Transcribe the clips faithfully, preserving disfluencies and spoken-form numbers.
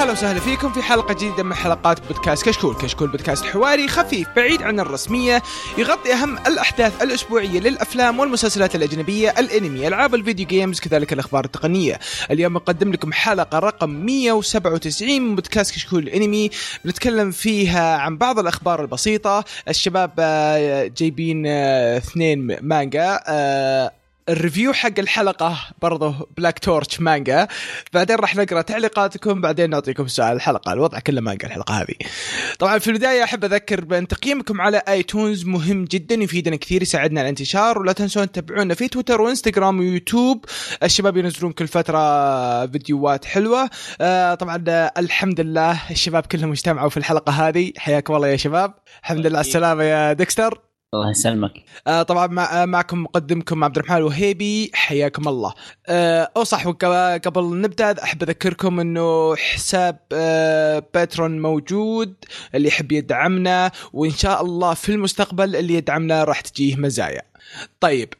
هلا وسهلا فيكم في حلقة جديدة من حلقات بودكاست كشكول. كشكول بودكاست حواري خفيف بعيد عن الرسمية، يغطي أهم الأحداث الأسبوعية للأفلام والمسلسلات الأجنبية، الأنمي، ألعاب الفيديو جيمز، كذلك الأخبار التقنية. اليوم نقدم لكم حلقة رقم مية وسبعة وتسعين من بودكاست كشكول الأنمي، بنتكلم فيها عن بعض الأخبار البسيطة. الشباب جايبين اثنين مانجا، الريفيو حق الحلقة برضه بلاك تورتش مانجا، بعدين راح نقرأ تعليقاتكم، بعدين نعطيكم سؤال الحلقة. الوضع كله مانجا الحلقة هذه. طبعا في البداية أحب أذكر بأن تقييمكم على آيتونز مهم جدا، يفيدنا كثير، يساعدنا على الانتشار. ولا تنسون تتابعونا في تويتر وإنستغرام ويوتيوب، الشباب ينزلون كل فترة فيديوهات حلوة. آه طبعا الحمد لله الشباب كلهم اجتمعوا في الحلقة هذه، حياكم الله يا شباب. الحمد لله على السلامة يا ديكستر. الله يسلمك. آه طبعا مع معكم مقدمكم عبد الرحمن الوهيبي، حياكم الله. آه أو صح، قبل نبدأ أحب أذكركم إنه حساب آه باترون موجود، اللي يحب يدعمنا، وإن شاء الله في المستقبل اللي يدعمنا راح تجيه مزايا. طيب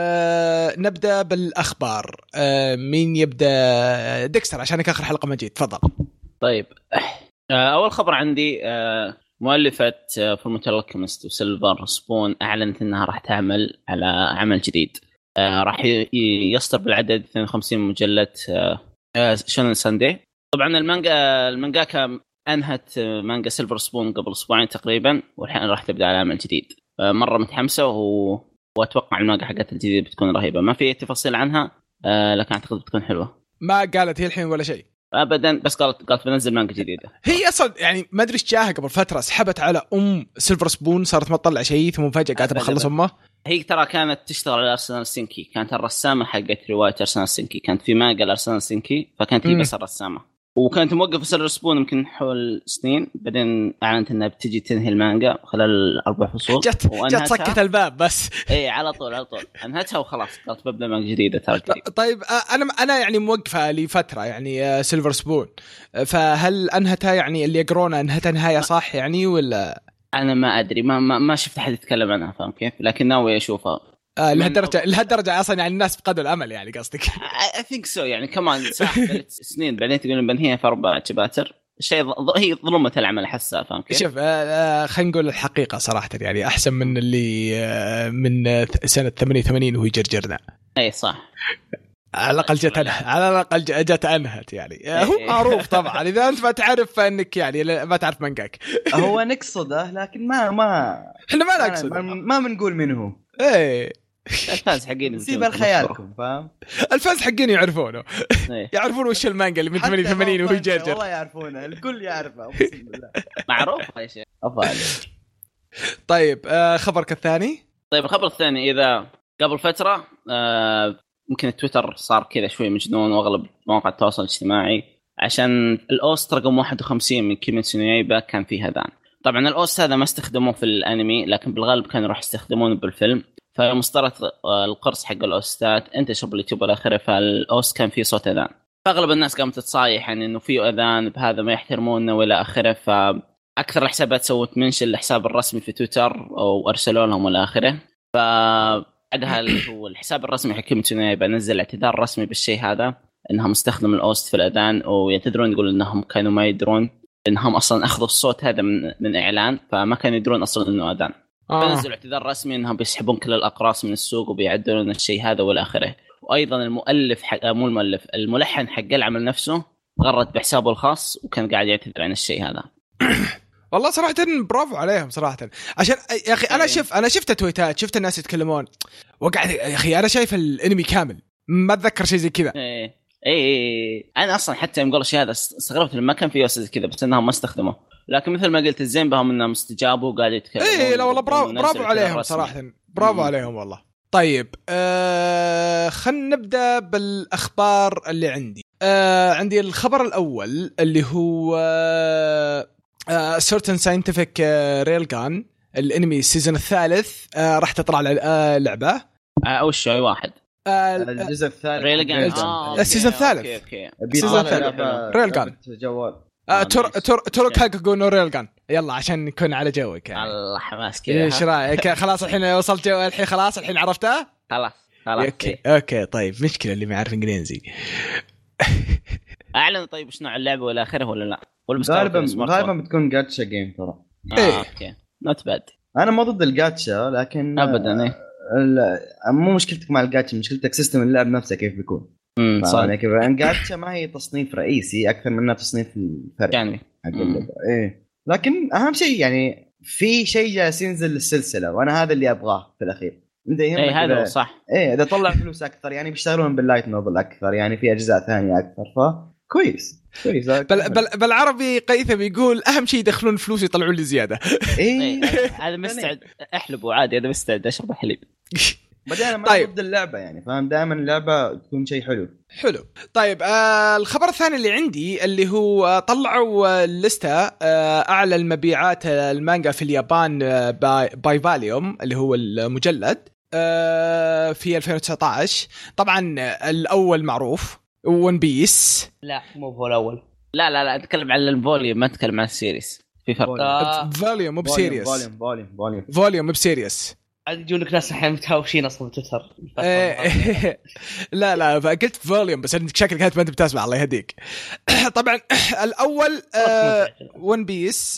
آه نبدأ بالأخبار. آه مين يبدأ؟ ديكستر عشانك آخر حلقة ما جيت، تفضل. طيب آه أول خبر عندي، آه مؤلفة فورمة الكيمست وسيلفر سبون أعلنت أنها راح تعمل على عمل جديد. آه راح يصدر بالعدد اثنين وخمسين مجلة آه شونن ساندي. طبعا المانجا المانجاكا أنهت مانجا سيلفر سبون قبل أسبوعين تقريبا، والحين راح تبدأ على عمل جديد. آه مرة متحمسة و... وأتوقع المانجا حقتها الجديدة بتكون رهيبة. ما في تفاصيل عنها آه لكن أعتقد بتكون حلوة. ما قالت هي الحين ولا شيء ابدا، بس قالت قالت بنزل مانجا جديده. هي اصلا يعني ما ادري ايش جاها قبل فتره، سحبت على ام سيلفر سبون، صارت ما تطلع شيء، ثم فجاه قاعده بخلص امه. هي ترى كانت تشتغل على ارسنال سينكي، كانت الرسامه حقت روايه ارسنال سينكي، كانت في مانجا ارسنال سينكي، فكانت هي بس الرسامه. وكانت موقفه سيلفر سبون يمكن حول سنين، بعدين اعلنت انها بتجي تنهي المانجا خلال اربع فصول. جت جت سكت الباب بس. اي على طول على طول انهتها وخلاص، قالت ببدا مانجا جديده ترى جديد. طيب انا انا يعني موقفه لفتره يعني سيلفر سبون، فهل انهتها يعني اللي يقرونه انهتها نهايه صح يعني ولا؟ انا ما ادري، ما ما, ما شفت احد يتكلم عنها، فاهم كيف؟ لكن ناوي اشوفها. آه لهالدرجة لهالدرجة أصلاً يعني الناس فقدوا الأمل يعني قصدك؟ I think so يعني كمان ثلاث سنين بعدين تقولون بنهيها في أربع شباتر، الشيء هي ظلمة العمل حسها، فاهم كيف؟ شوف آه خلينا نقول الحقيقة صراحة يعني أحسن من اللي آه من سنة ثمانية وثمانين وهي جرجرنا. أي صح. على الأقل جت أنها على الأقل جت أنهت يعني. هو معروف طبعا إذا أنت ما تعرف فإنك يعني ما تعرف منقاك. هو نقصده لكن ما ما إحنا ما نقصد، ما بنقول منه. إيه الفانز حقين نسيب الخيالكم، فاهم؟ الفانز حقين يعرفونه. يعرفون وش المانجا اللي من ثمانية وثمانين وهي جرجر. والله يعرفونه، الكل يعرفه معروف يا شيخ. أفضل. طيب آه خبرك الثاني. طيب الخبر الثاني، إذا قبل فترة آه ممكن التويتر صار كذا شوي مجنون، وأغلب مواقع التواصل الاجتماعي عشان الأوست رقم واحد وخمسين من كيميتسو نو يايبا كان فيه هذان. طبعا الأوست هذا ما استخدموه في الأنمي، لكن بالغالب كانوا راح يستخدمونه بالفيلم. فمصدرت القرص حق الأوستات انتشر باليوتيوب والآخرة، فالأوست كان فيه صوت أذان، فأغلب الناس قامت تتصايح عن إنه فيه أذان بهذا ما يحترمونه ولا آخره. فأكثر الحسابات سوت منشن الحساب الرسمي في تويتر أو أرسلوا لهم والآخرة. فبعدها اللي هو الحساب الرسمي حق كيميتسو نو يايبا نزل اعتذار رسمي بالشيء هذا، إنهم استخدموا الأوست في الأذان، ويعتذرون يقول إنهم كانوا ما يدرون إنهم أصلا أخذوا الصوت هذا من من إعلان، فما كانوا يدرون أصلا إنه أذان. آه. فنزلوا اعتذار رسمي انهم بيسحبون كل الاقراص من السوق وبيعدلون الشيء هذا والاخره. وايضا المؤلف حق مو المؤلف الملحن حق العمل نفسه غرد بحسابه الخاص وكان قاعد يعتذر عن الشيء هذا. والله صراحه برافو عليهم صراحه، عشان يا اخي انا شف انا شفت تويتات، شفت الناس يتكلمون، وقاعد يا اخي انا شايف الانمي كامل ما اتذكر شيء زي كذا. ايه ايه انا اصلا حتى يوم قالوا الشيء هذا استغربت لما كان في يوسف كذا، بس انهم ما استخدموا. لكن مثل ما قلت الزين بهم انهم استجابوا وقاعدين يتكلمون. ايه لا والله برافو برافو عليهم صراحه، برافو مم. عليهم والله. طيب آه خلينا نبدا بالاخبار اللي عندي. آه عندي الخبر الاول اللي هو آه certain scientific railgun الانمي السيزون الثالث آه راح تطلع لعبه آه او شيء واحد آه الجزء الثالث ريلغان آه السيزون الثالث السيزون الثالث ريلغان جوال آه تور تور تور كاكو نو ريلغان. يلا عشان نكون على جوك يعني. الله حماس كذا. ايش رايك؟ خلاص الحين وصلت جو الحين خلاص الحين عرفته. خلاص خلاص اوكي اوكي طيب مشكله اللي ما يعرف انجليزي. اعلن طيب ايش نوع اللعبه والى اخره ولا لا؟ ولا بس غالبا غالبا بتكون جاتشا جيم ترى. آه إيه. اوكي نوت باد. انا ما ضد الجاتشا لكن ابدا ايه ال- مو مشكلتك مع الجاتشا، مشكلتك سيستم اللعب نفسه كيف بيكون. امم صح يعني كيف الجاتشا ما هي تصنيف رئيسي اكثر منها تصنيف الفرق يعني حق اللعبه. ايه لكن اهم شيء يعني في شيء جالس ينزل للسلسله وانا هذا اللي ابغاه في الاخير. انت اي هذا هو صح. ايه اذا طلع فلوس اكثر يعني بيشتغلون باللايت نوبل اكثر، يعني في اجزاء ثانيه اكثر، فكويس كويس. بل بل بالعربي قيثم يقول اهم شيء يدخلون فلوس يطلعون لي زياده. ايه هذا مستعد احلبه عادي، هذا مستعد اشرب حليب. بعدين انا ما طيب. ضد اللعبه يعني فاهم، دائما اللعبه تكون شيء حلو. حلو. طيب آه الخبر الثاني اللي عندي اللي هو آه طلعوا الليسته آه اعلى المبيعات المانجا في اليابان آه باي, باي فاليوم اللي هو المجلد آه في ألفين وتسعة عشر. طبعا الاول معروف ون بيس. لا مو هو الاول. لا لا لا اتكلم عن الفوليوم ما اتكلم عن السيريس، في فرق. آه. فوليوم مو بسيريس. فوليوم فوليوم فوليوم فوليوم مو بسيريس. عاد يجون لك ناس الحين متهاوشين اصلا بتويتر. لا لا فقلت فوليوم بس انت شكلك كانت ما انت بتسمع الله يهديك. طبعا الاول ون بيس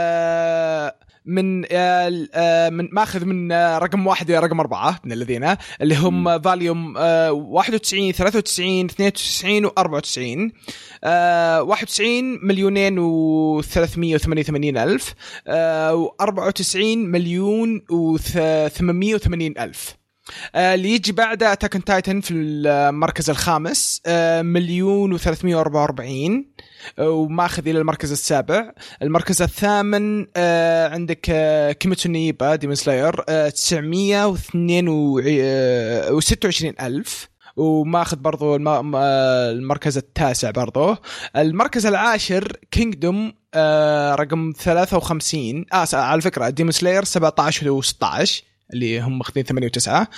من من ماخذ من رقم واحد الى رقم أربعة من الذين اللي هم فاليوم واحد وتسعين ثلاثة وتسعين اثنين وتسعين وأربعة وتسعين. واحد وتسعين مليونين وثلاثمية وثمانية وثمانين ألف وأربعة وتسعين مليون وثمانمية وثمانين ألف. اللي يجي بعده أتاك تايتن في المركز الخامس مليون وثلاثمية وأربعة وأربعين وماخذ إلى المركز السابع. المركز الثامن عندك كيميتسو نيبا ديمون سلاير تسعمية واثنين وستة وعشرين ألف وماخذ برضو المركز التاسع. برضو المركز العاشر كينغدوم رقم ثلاثة وخمسين. آه على فكرة ديمون سلاير سبعة عشر وستة عشر اللي هم ماخذين ثمانية وتسعة.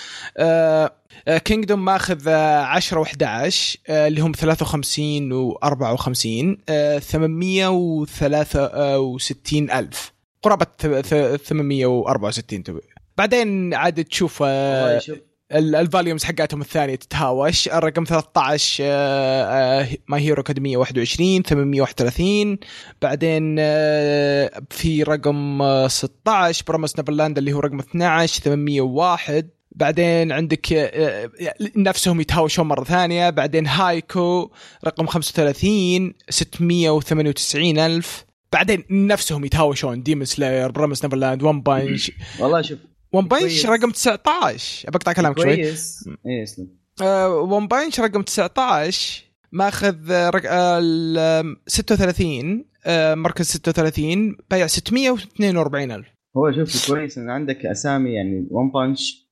كينغدوم ماخذ عشرة وأحد عشر اللي هم ثلاثة وخمسين وأربعة وخمسين ثمانمية وثلاثة وستين ألف قرابة ثمانمية وأربعة وستين. بعدين عاد تشوف الفاليومز حقاتهم الثانية تتهاوش. الرقم ثلاثة عشر ما هيرو أكاديمية واحد وعشرين ثمانمية وواحد وثلاثين. بعدين في رقم ستة عشر بروميس نيفرلاند اللي هو رقم اثني عشر ثمانمية وواحد. بعدين عندك نفسهم يتهاوشون مرة ثانية. بعدين هايكو رقم خمسة وثلاثين ستمية وثمانية وتسعين ألف. بعدين نفسهم يتهاوشون ديمون سلاير بروميس نيفرلاند ون بانش. والله شوف ون بانش رقم تسعة عشر أبقطع كلامك شوي. كويس ايه اسلم. ون بانش رقم تسعة عشر ماخذ رق... ستة وثلاثين مركز ستة وثلاثين بيع ستمية واثنين وأربعين ألف. هو شوف كويس ان عندك اسامي يعني ون بانش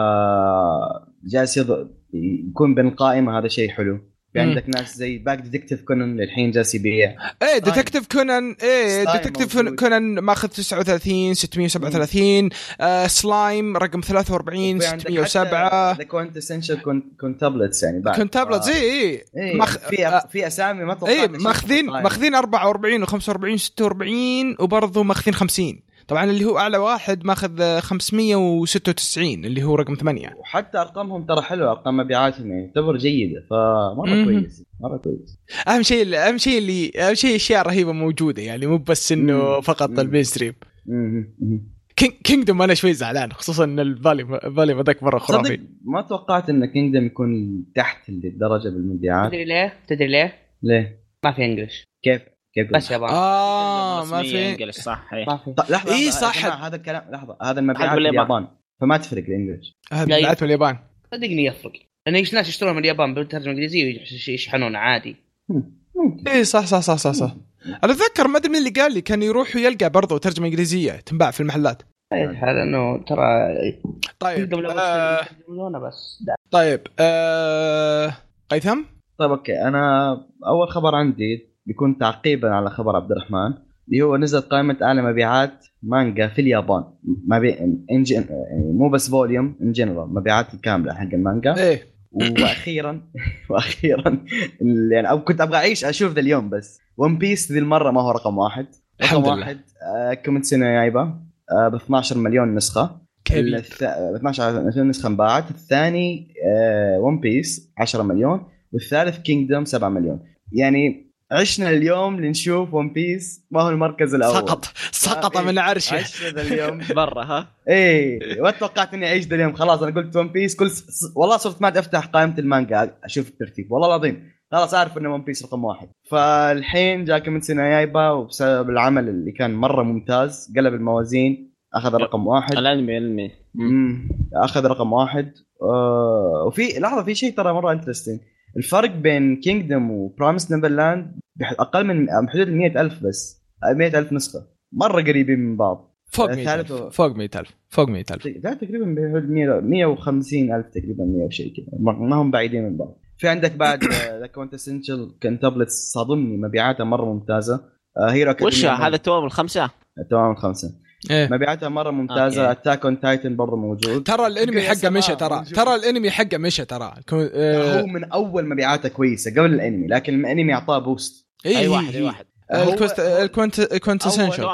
آه جالس يض... يكون بين القائمه، هذا شيء حلو. في عندك ناس زي باك ديتكتيف كونان للحين جالس يبيع. ايه ديتكتيف كونان ايه ديتكتيف كونان ماخذ تسعة وثلاثين ستمية وسبعة وثلاثين. آه سلايم رقم ثلاثة وأربعين ستمية وسبعة. ذا كوينتسنشال كونتابلتس يعني بعد كونتابلتس ايه ايه مخ... في في اسامي ما توقعت. ايه ماخذين ماخذين أربعة وأربعين وخمسة وأربعين وستة وأربعين وبرضه ماخذين خمسين. طبعا اللي هو اعلى واحد ماخذ خمسمية وستة وتسعين اللي هو رقم ثمانية. وحتى ارقامهم ترى حلوه، ارقام مبيعاتهم يعني تعتبر جيده، فمره كويس مره كويس. اهم شيء اهم شيء اللي اهم شيء اشياء رهيبه موجوده يعني مو بس انه فقط المينستريم. كينغدوم انا شوي زعلان خصوصا ان الفاليوم الفاليوم هذاك مره خرافي. ما توقعت ان كينغدوم يكون تحت الدرجه بالمبيعات. تدري ليه تدري ليه ليه ما في انجلش. كيف كيف بس يابان. اه ما في انجلش صح. ما في. لحظه اي صح هذا الكلام. لحظه هذا المبيعات اليابان فما تفرق الانجليش. هذا مبيعات من اليابان صدقني يفرق لان ايش ناس يشترون من اليابان بالترجمه الانجليزيه ويشحنون عادي. اي صح صح صح صح, صح. انا اتذكر ما ادري من اللي قال لي كان يروح ويلقى برضه ترجمه انجليزيه تنباع في المحلات. هذا انه ترى طيب آه... بس ده. طيب آه... قيثم. طيب اوكي انا اول خبر عندي بيكون تعقيبا على خبر عبد الرحمن اللي هو نزل قائمه اعلى مبيعات مانجا في اليابان. مبيع انجن مو بس فوليوم ان جنرال، مبيعات الكامله حق المانجا. ايه واخيرا واخيرا يعني او كنت ابغى اعيش اشوف ذا اليوم بس ون بيس ذي المره ما هو رقم واحد. رقم واحد آه كيميتسو نو يايبا آه ب اثني عشر مليون نسخه. كبير. الث... اثني عشر نسخه انباعت. الثاني آه ون بيس عشرة مليون والثالث كينغدوم سبعة مليون. يعني عشنا اليوم لنشوف ون بيس ما هو المركز الاول. سقط سقط من عرشه. عشنا ذا اليوم برا ها. ايه واتوقعت اني اعيش ذا اليوم. خلاص انا قلت ون بيس كل س... والله صرت ما افتح قائمه المانجا اشوف الترتيب والله العظيم. خلاص اعرف ان ون بيس رقم واحد. فالحين جاك من سنة يايبا وبسبب العمل اللي كان مره ممتاز قلب الموازين اخذ رقم واحد. الانمي الانمي امم اخذ رقم واحد. آه وفي لحظه في شيء ترى مره انترستين. الفرق بين كينجدم وبرامس نيفرلاند اقل من حدود مئة ألف بس. مئة ألف نسخه مره قريبين من بعض. فوق مئة ألف فوق مئة ألف فوق مئة ألف لا تقريبا بحدود مئة وخمسين ألف تقريبا مئة وشيء كذا ما هم بعيدين من بعض. في عندك بعد ذا كوينتسنشال كنتابلتس صادمني مبيعاتها مره ممتازه. هيرو وش هذا توام الخمسه توام الخمسه إيه؟ مبيعاتها مره ممتازه. اتاك اون تايتن برضه موجود. ترى الانمي حقه مشى ترى ترى الانمي حقه مشى ترى كو... آه... هو من اول مبيعاته كويسه قبل الانمي لكن الانمي اعطاه بوست. اي اي واحد اي واحد الكوست الكوينت الكوينتسنشال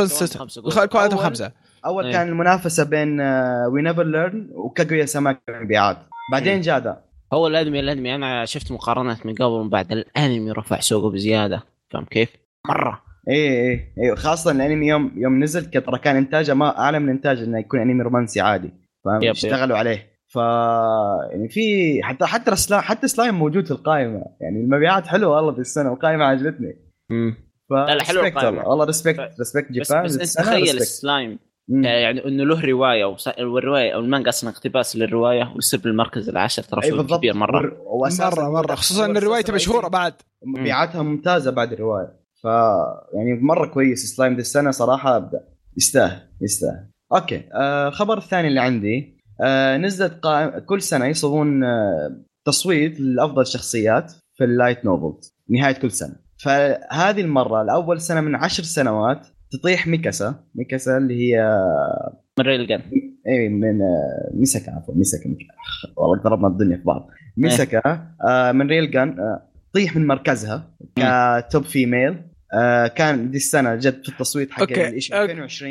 الكوينت خمسة. اول كان المنافسه بين وي نيفر ليرن وكاغويا ساماكا مبيعات. بعدين جاء ذا هو الانمي الانمي انا شفت مقارنات من قبل ومن بعد. الانمي رفع سوقه بزياده فهم كيف مره. ايه ايه ايه خاصه الانمي يوم يوم نزل ترى كان انتاجه ما اعلى من انتاج انه يكون انمي رومانسي عادي فاشتغلوا عليه. ف يعني في حتى حتى سلايم حتى سلايم موجود في القائمه. يعني المبيعات حلوه والله في السنه القائمه عجبتني. امم ف لا حلو القائمه والله ريسبكت ريسبكت جيبان. بس, بس انت تخيل السلايم يعني انه له روايه والروايه او المانجا اصلا اقتباس للروايه ويصير بالمركز العاشر ترى شيء كبير مره مره مره خصوصا ان روايته مشهوره بعد مبيعاتها ممتازه بعد الروايه. ف يعني مره كويس سلايم دي السنه صراحه ابدا يستاهل يستاهل. اوكي آه الخبر الثاني اللي عندي آه نزلت قائمة كل سنه يصوون آه تصويت لافضل شخصيات في اللايت نوفل نهايه كل سنه. فهذه المره لاول سنه من عشر سنوات تطيح ميكاسا. ميكاسا اللي هي من ريلغان. اي من آه ميساكا عفوا ميساكا والله ضربنا الدنيا في بعض. ميساكا آه من ريلغان آه طيح من مركزها كتوب فيميل. آه كان دي السنة جد في التصويت حق الإيش ألفين وعشرين.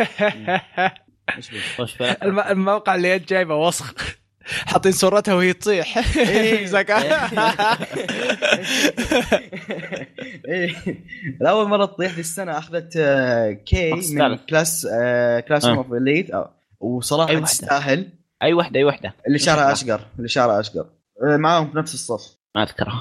الموقع اللي انت جايبه وسخ حاطين صورتها وهي تطيح. الأول مرة تطيح دي السنة أخذت كي من كلاس كلاس اوف إليت وصراحة تستاهل. أي وحدة أي وحدة اللي شعرها أشقر اللي شعرها أشقر معاهم في نفس الصف. ما أذكرها.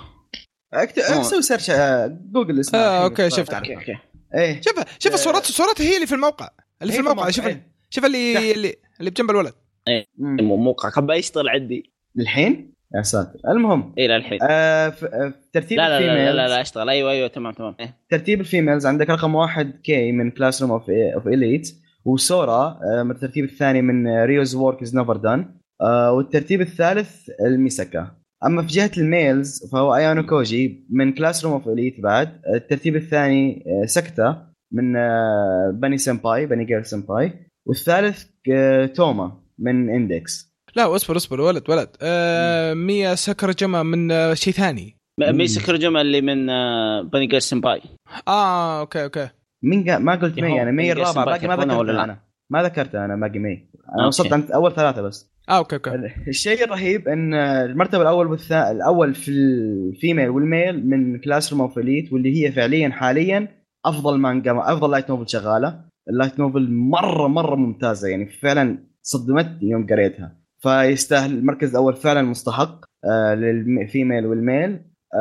اكتب سيرش جوجل اسمه. اه اوكي شفت عنها. ايه شوف شوف الصورات صورتها هي اللي في الموقع اللي في الموقع. شوف شوف اللي اللي اللي بجنب الولد. ايه موقع خبا يشتغل عندي الحين يا ساتر. المهم ايه للحين آه في ترتيب لا الفيميلز. لا لا لا اشتغل ايوه ايوه تمام تمام. إيه؟ ترتيب الفيميلز عندك رقم واحد كي من كلاس روم اوف اوف إليت وسورا آه من الترتيب الثاني من ريوز وورك از نيفر دان آه والترتيب الثالث الميساكا. اما في جهه الميلز فهو ايانو كوجي من كلاس روم اوف إليت. بعد الترتيب الثاني سكتا من بني سمباي بني جير سمباي. والثالث توما من اندكس. لا اصبر اصبر ولد ولد آه ميا ساكورجاما من آه شيء ثاني. ميا ساكورجاما اللي من آه بني جير سمباي. اه اوكي اوكي مين ما قلت مي انا مي الرابعه باقي ما ذكرت انا ما ذكرت انا باقي مي انا وصلت عند اول ثلاثه بس. اه اوكي اوكي. الشيء الرهيب ان المرتبه الاول والثاني الاول في الفيميل والميل من كلاس روم اوف إليت واللي هي فعليا حاليا افضل مانجا افضل لايت نوفل شغاله. اللايت نوفل مره مره ممتازه يعني فعلا صدمتني يوم قريتها. فيستاهل المركز الاول فعلا مستحق آه للفيميل والميل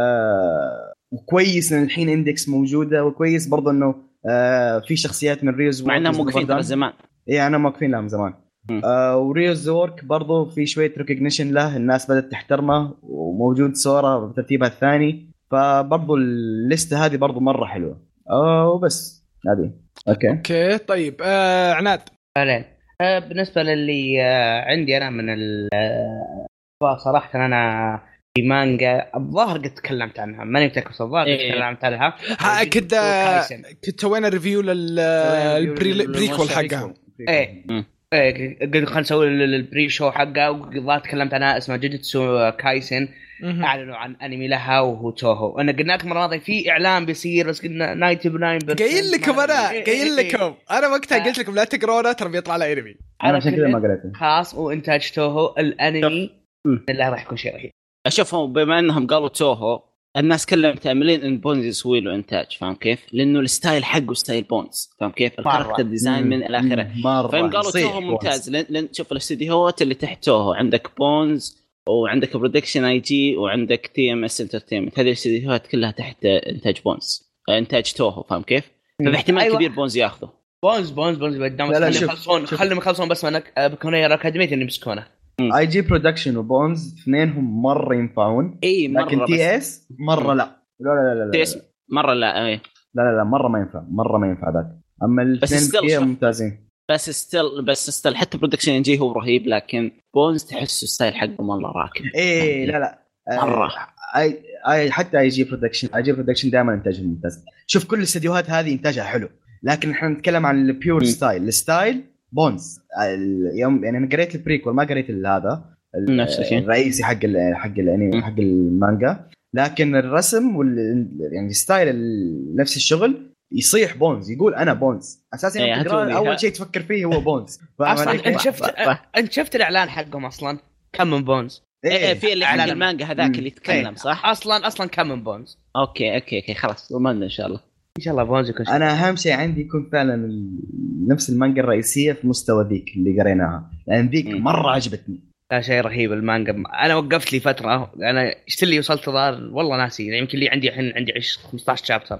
آه وكويس ان الحين اندكس موجوده وكويس برضه انه آه في شخصيات من ريوز مع انهم موقفين زمان. اي انا موقفين لهم زمان. آه وريوز وورك برضو في شويه ريكوجنيشن له الناس بدات تحترمه وموجود سورا بترتيبها الثاني. فبرضو الليسته هذه برضو مره حلوه. اه وبس هذه اوكي اوكي طيب آه عناد فعلا. آه بالنسبه للي آه عندي انا من ال آه صراحه انا في مانجا الظاهر قد تكلمت عنها ماني متاكد الظاهر إيه. تكلمت عنها كنت كنت سوينا ريفيو للبريكول حقها. ايه ايه قلت خلينا نسوي البري شو حقه وقضيت تكلمت عنها اسمها جوجوتسو كايسن. اعلنوا عن انمي لها وهو توهو. انا قلنا لكم المره في اعلان بيصير بس قلنا تسعة وتسعين بالمية قايل لكم انا قايل لكم انا وقتها قلت لكم لا تقرونه ترى بيطلع له انمي. انا عشان كذا ما قريته خاص وانتاج توهو الانمي اللي راح يكون شيء رهيب. اشوفهم بما انهم قالوا توهو الناس كلهم متأملين ان بونز يسوي له انتاج، فاهم كيف؟ لانه الستايل حقه ستايل بونز، فاهم كيف؟ الكاركتر ديزاين من الاخره، فهم قالوا توهو ممتاز. لان, لأن شوف الاستديوهات اللي تحت توهو، عندك بونز وعندك برودكشن اي جي وعندك تي ام اس انترتينمنت، هذه الاستديوهات كلها تحت انتاج بونز، انتاج توهو، فاهم كيف؟ فباحتمال أيوة. كبير بونز ياخذه. بونز بونز بونز قدام خليهم يخلصون خليهم يخلصون بس منك بكونير اكاديميه اللي يمسكونه. اي جي برودكشن وبونز اثنينهم مره ينفعون. اي مره، لكن تي اس مره لا لا لا لا, لا. تي اس مره لا. اي لا لا لا مره ما ينفع، مره ما ينفع ذاك. اما الاثنين ممتازين. بس ستيل بس ستيل حتى برودكشن ان جي هو رهيب، لكن بونز تحسه ستايل حقه مره راكب. ايه لا لا مره اي اي حتى اي جي برودكشن اي جي برودكشن دائما انتاجه ممتاز. شوف كل الاستديوهات هذه انتاجها حلو، لكن احنا نتكلم عن البيور ستايل. الستايل بونز اليوم يعني انا قريت البريكول ما قريت هذا الرئيسي حق ال حق الانمي حق المانجا، لكن الرسم وال يعني ستايل نفس الشغل يصيح بونز، يقول انا بونز اساسا. ايه اول شيء تفكر فيه هو بونز. اصلا انت شفت انت شفت الاعلان حقهم اصلا كم من بونز؟ ايه في اللي حق المانجا هذاك اللي يتكلم صح؟ اصلا اصلا كم من بونز. اوكي اوكي اوكي خلاص ضمننا ان شاء الله ان شاء الله بونز يكون. انا اهم شيء عندي يكون فعلا نفس المانجا الرئيسيه في مستوى ذيك اللي قريناها، لان ذيك مره عجبتني. لا شيء رهيب المانجا. انا وقفت لي فتره، انا اشت لي وصلت ضار والله ناسي، يعني يمكن لي عندي الحين عندي خمسة عشر شابتر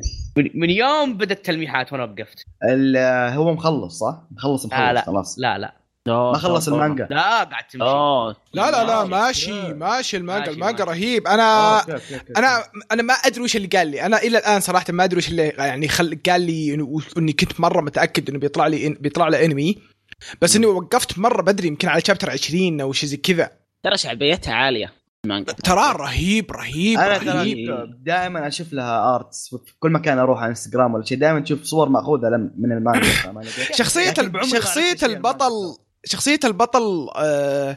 من يوم بدت التلميحات وانا وقفت. هو مخلص صح؟ مخلص مخلص لا لا. خلاص. لا لا ما خلص المانجا. لا قاعد تمشي. لا لا لا ماشي ماشي المانجا المانجا رهيب. انا أوكي أوكي أوكي. انا انا ما ادري وش اللي قال لي، انا الى الان صراحه ما ادري وش اللي يعني خل قال لي اني كنت مره متاكد انه بيطلع لي بيطلع له انمي، بس اني وقفت مره بدري يمكن على شابتر عشرين او شيء زي كذا. ترى شعبيتها عاليه المانجا، ترى رهيب رهيب انا رهيب. دائما اشوف لها ارتس في كل مكان اروح على انستغرام ولا شيء، دائما تشوف صور ماخوذه من المانجا. شخصيه شخصيه البطل شخصية البطل أه...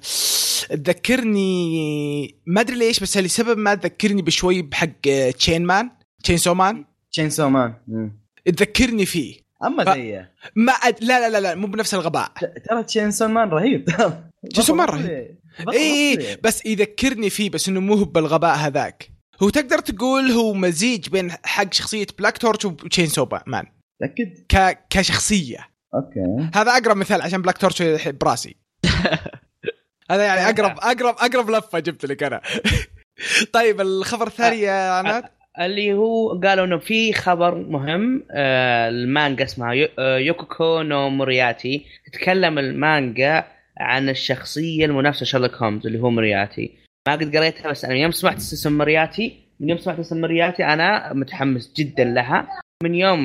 تذكرني ما أدري ليش، بس لسبب ما تذكرني بشوي بحق تشين مان تشين سو مان تشين سو مان تذكرني فيه. أما ف... زيه ما أد... لا لا لا لا مو بنفس الغباء. ترى تشين سو مان رهيب. تشين سو مان رهيب إيه، بس يذكرني فيه بس إنه مو بالغباء هذاك. هو تقدر تقول هو مزيج بين حق شخصية بلاك تورش وتشين سو مان. تأكد ك... كشخصية. اوكي هذا اقرب مثال عشان بلاك تورش براسي. هذا يعني اقرب اقرب اقرب لفه جبت لك انا. طيب الخبر الثاني يا عناد اللي هو قالوا انه في خبر مهم. آه المانجا اسمها يوكوكو نو مورياتي، تتكلم المانجا عن الشخصيه المنافسه شارلوك هومز اللي هو مورياتي. ما قد قريتها بس انا يوم سمعت اسم مورياتي من يوم سمعت اسم مورياتي انا متحمس جدا لها. من يوم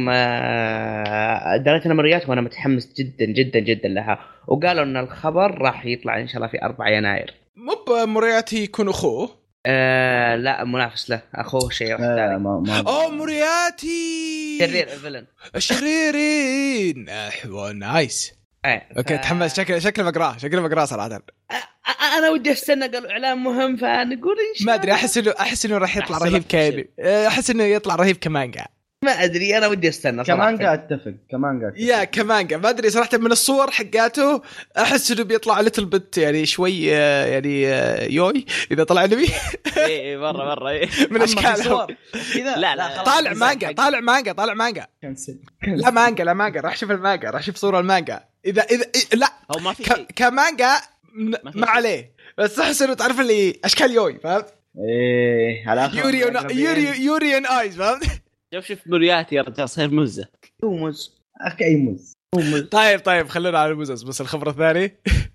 دريت أنا مريات وأنا متحمس جدا جدا جدا لها. وقالوا إن الخبر راح يطلع إن شاء الله في أربعة يناير. مو مرياتي يكون أخوه؟ آه لا منافس له، أخوه شيء واحد ثاني. أوه مرياتي شرير فيلن الشريرين. أحوى نايس. ايه اوكي ف... تحمس. شكله شكله بقراه شكله بقراه صراحه. انا ودي استنى قالوا اعلان مهم فنقول ان شاء ما ادري احس انه احس انه راح يطلع رهيب كاني احس انه يطلع رهيب كمانجا. ما ادري انا ودي استنى كمان قاعد اتفق كمان قاعد يا كمان قاعد ما ادري صراحه من الصور حقاته احس انه بيطلع ليتل بت يعني شوي يعني يوي اذا طلع نبي اي مره مره من اشكالهم كذا. لا لا طالع مانجا طالع مانجا طالع مانجا لا مانجا لا مانجا راح شوف المانجا راح شوف صوره المانجا اذا اذا لا هو ما في ك... كمانجا ما عليه بس احس انه تعرف اللي اشكال يوي فهمت ايه على يوري يوري يوري ان ايز فهمت. شوف شوف مرياتي يا رجال صاير مزة مز اخي اي مز. طيب طيب خلينا على المزز. بس الخبر الثاني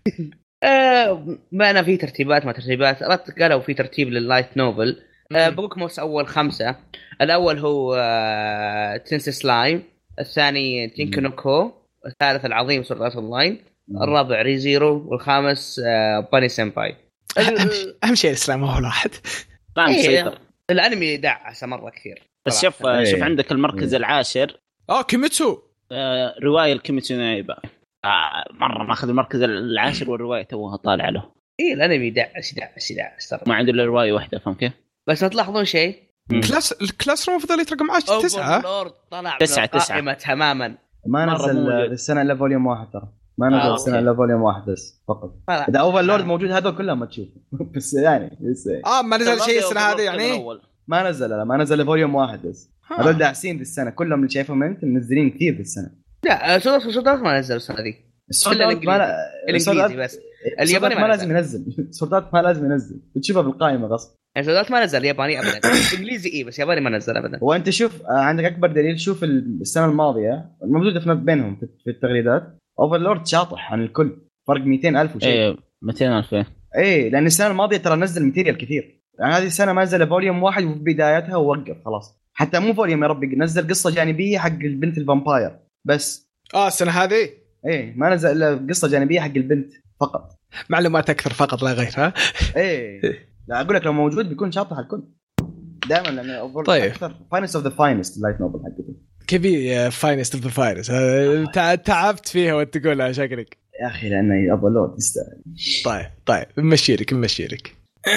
آه ما انا في ترتيبات ما ترتيبات رت قالوا في ترتيب لللايت نوفل. آه بوكموس اول خمسة. الاول هو آه تنس سلايم، الثاني تينكنوكو، الثالث العظيم سورة اونلاين، الرابع ريزيرو، والخامس آه باني سيمباي. اهم شيء الاسلام هو الواحد. إيه الانمي دعسه مره كثير. بس شوف ايه. شوف عندك المركز ايه. العاشر اه كيميتسو آه روايه الكيميتسو نايبا آه مره ماخذ المركز العاشر والروايه توها طالعه له. ايه الانمي دعس دعس دعس ما عنده الا روايه واحده فهم كيف. بس ما تلاحظون شيء كلاس الكلاس روم فضل يترقم عشرة تسعة طلع تسعة تسعة تماما ما نزل السنه الا فوليوم واحد ترى ما نزل آه السنه الا فوليوم واحد بس فقط. اذا اوفر لورد موجود هذا كله ما تشوفه بس يعني اه ما نزل شيء السنه هذه يعني ما نزل لا ما نزل فوليوم واحد بس. هذول داعسين في السنه كلهم اللي شايفهم انت منزلين كثير في السنه. لا سودات سودات ما نزل السنه دي. السودات ما لا... الانجليزي بس الياباني ما لازم ينزل. سودات ما لازم ينزل بتشوفها بالقائمه غصب. سودات ما نزل ياباني ابدا. انجليزي ايه بس ياباني ما نزل ابدا. وانت شوف عندك اكبر دليل شوف السنه الماضيه الموجوده في بينهم في التغريدات اوفرلورد شاطح عن الكل فرق مئتين ألف وشيء. ايه مئتين ألف ايه لان السنه الماضيه ترى نزل ماتيريال كثير. يعني هذه السنه ما نزل فوليوم واحد وفي بدايتها ووقف خلاص. حتى مو فوليوم يا ربي نزل قصه جانبيه حق البنت الفامباير بس. اه السنه هذه ايه ما نزل الا قصه جانبيه حق البنت فقط. معلومات اكثر فقط لا غير. ها ايه لا اقول لك لو موجود بيكون شاطح الكل دائما لانه طيب. اكثر فاينست اوف ذا فاينست اللايت نوبل حقته كبير فاينست اوف ذا فاينست. تعبت فيها وانت تقولها شكلك يا اخي لانه ابولود تستاهل. طيب طيب نمشيلك نمشيلك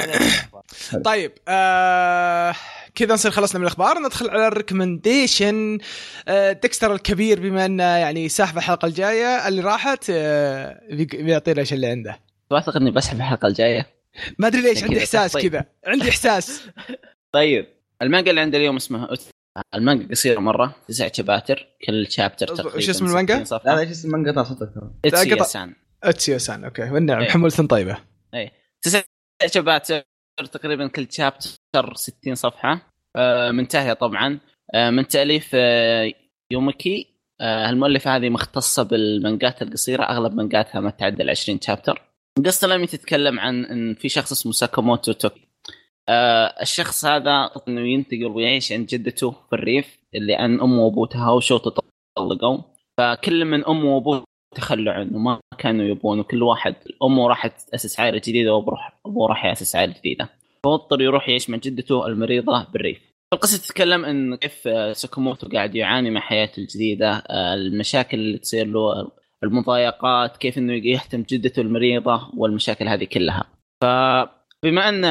طيب آه كذا نصير خلصنا من الأخبار. ندخل على الريكومنديشن. آه ديكستر الكبير بما أنه يعني ساحب الحلقة الجاية اللي راحت آه بيعطينا إيش اللي عنده. أعتقد إني بسحب الحلقة الجاية ما أدري ليش عندي إحساس طيب. كذا عندي إحساس. طيب المانجا اللي عندي اليوم اسمها المانجا قصيرة مرة تسع شباتر كل شابتر تقريبا. إيش اسم المانجا؟ لا إيش اسم المانجا صوتك اتسيا-سان. اتسيا-سان أوكي والنعم أيه. حمولة طيبة. أي تسع شباتر تقريبا كل شابتر ستين صفحة منتهية طبعا من تأليف يوميكي. المؤلفة هذه مختصة بالمانجات القصيرة أغلب مانجاتها ما تعدى عشرين شابتر. القصة لم تتكلم عن إن في شخص اسمه ساكاموتو توكي. الشخص هذا إنه ينتقل ويعيش عند جدته في الريف اللي أن أمه وأبوه تهاوشوا وتطلقوا فكل من أمه وأبوه تخلوا عنه ما كانوا يبون وكل واحد أمه راحت تأسس عائلة جديدة وأبوه راح يأسس عائلة جديدة فاضطر يروح يعيش مع جدته المريضة بالريف. القصة تتكلم إن كيف ساكاموتو قاعد يعاني مع حياته الجديدة المشاكل اللي تصير له المضايقات كيف إنه يهتم جدته المريضة والمشاكل هذه كلها. فبما أن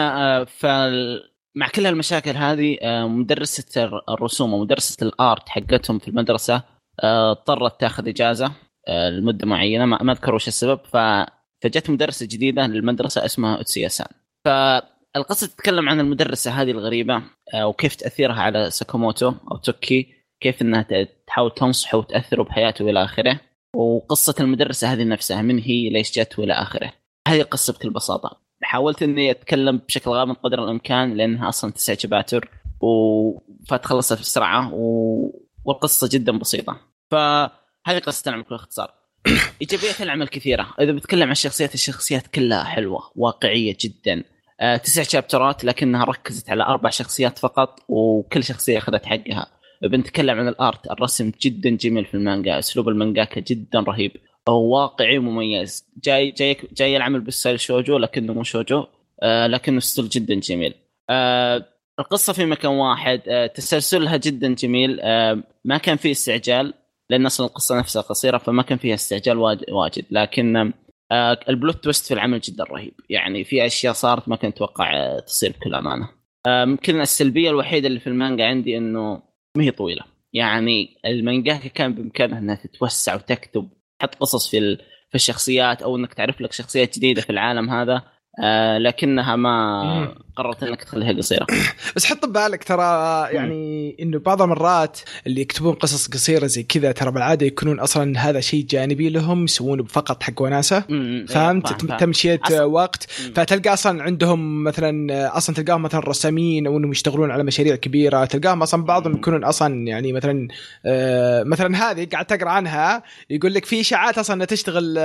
مع كل المشاكل هذه مدرسة الرسوم ومدرسة الآرت حقتهم في المدرسة اضطرت تأخذ إجازة لمدة معينة ما أذكر وش السبب فجت مدرسة جديدة للمدرسة اسمها اتسيا-سان. فالقصة تتكلم عن المدرسة هذه الغريبة وكيف تأثيرها على ساكاموتو أو توكي كيف أنها تحاول تنصحه وتأثره بحياته إلى آخره وقصة المدرسة هذه نفسها من هي ليش جت وإلى آخره. هذه القصة بكل بساطة. حاولت أني أتكلم بشكل غامض قدر الإمكان لأنها أصلا تسع شباتر وفتخلصها بسرعة و... والقصة جدا بسيطة. فهذه قصة العمل بكل اختصار. إيجابيات العمل كثيرة. إذا بتكلم عن الشخصيات الشخصيات كلها حلوة واقعية جدا. آه، تسع شابترات لكنها ركزت على أربع شخصيات فقط وكل شخصية أخذت حقها. بنتكلم عن الآرت الرسم جدا جميل في المانجا أسلوب المانجاكا جدا رهيب واقعي مميز جاي جاي جاي العمل بالستايل شوجو لكنه مو شوجو آه، لكنه ستيل جدا جميل. آه، القصة في مكان واحد آه، تسلسلها جدا جميل آه، ما كان فيه استعجال لأن أصلا القصة نفسها قصيرة فما كان فيها استعجال واجد لكن آه البلوت تويست في العمل جدا رهيب يعني في أشياء صارت ما كنت أتوقع آه تصير بكل أمانة. آه ممكن السلبية الوحيدة اللي في المانجا عندي إنه ما هي طويلة يعني المانجا كان بإمكانها أنها تتوسع وتكتب تحط قصص في في الشخصيات أو إنك تعرف لك شخصيات جديدة في العالم هذا آه لكنها ما قررت انك تخليها قصيره. بس حط ببالك ترى يعني انه بعض المرات اللي يكتبون قصص قصيره زي كذا ترى بالعاده يكونون اصلا هذا شيء جانبي لهم يسوونه فقط حق وناسه فهمت تمشيه وقت فتلقى اصلا عندهم مثلا اصلا تلقاهم مثلا رسامين او انهم يشتغلون على مشاريع كبيره تلقاهم اصلا بعضهم يكونون اصلا يعني مثلا آه مثلا هذه قاعد تقرا عنها يقول لك في اشاعات اصلا انها تشتغل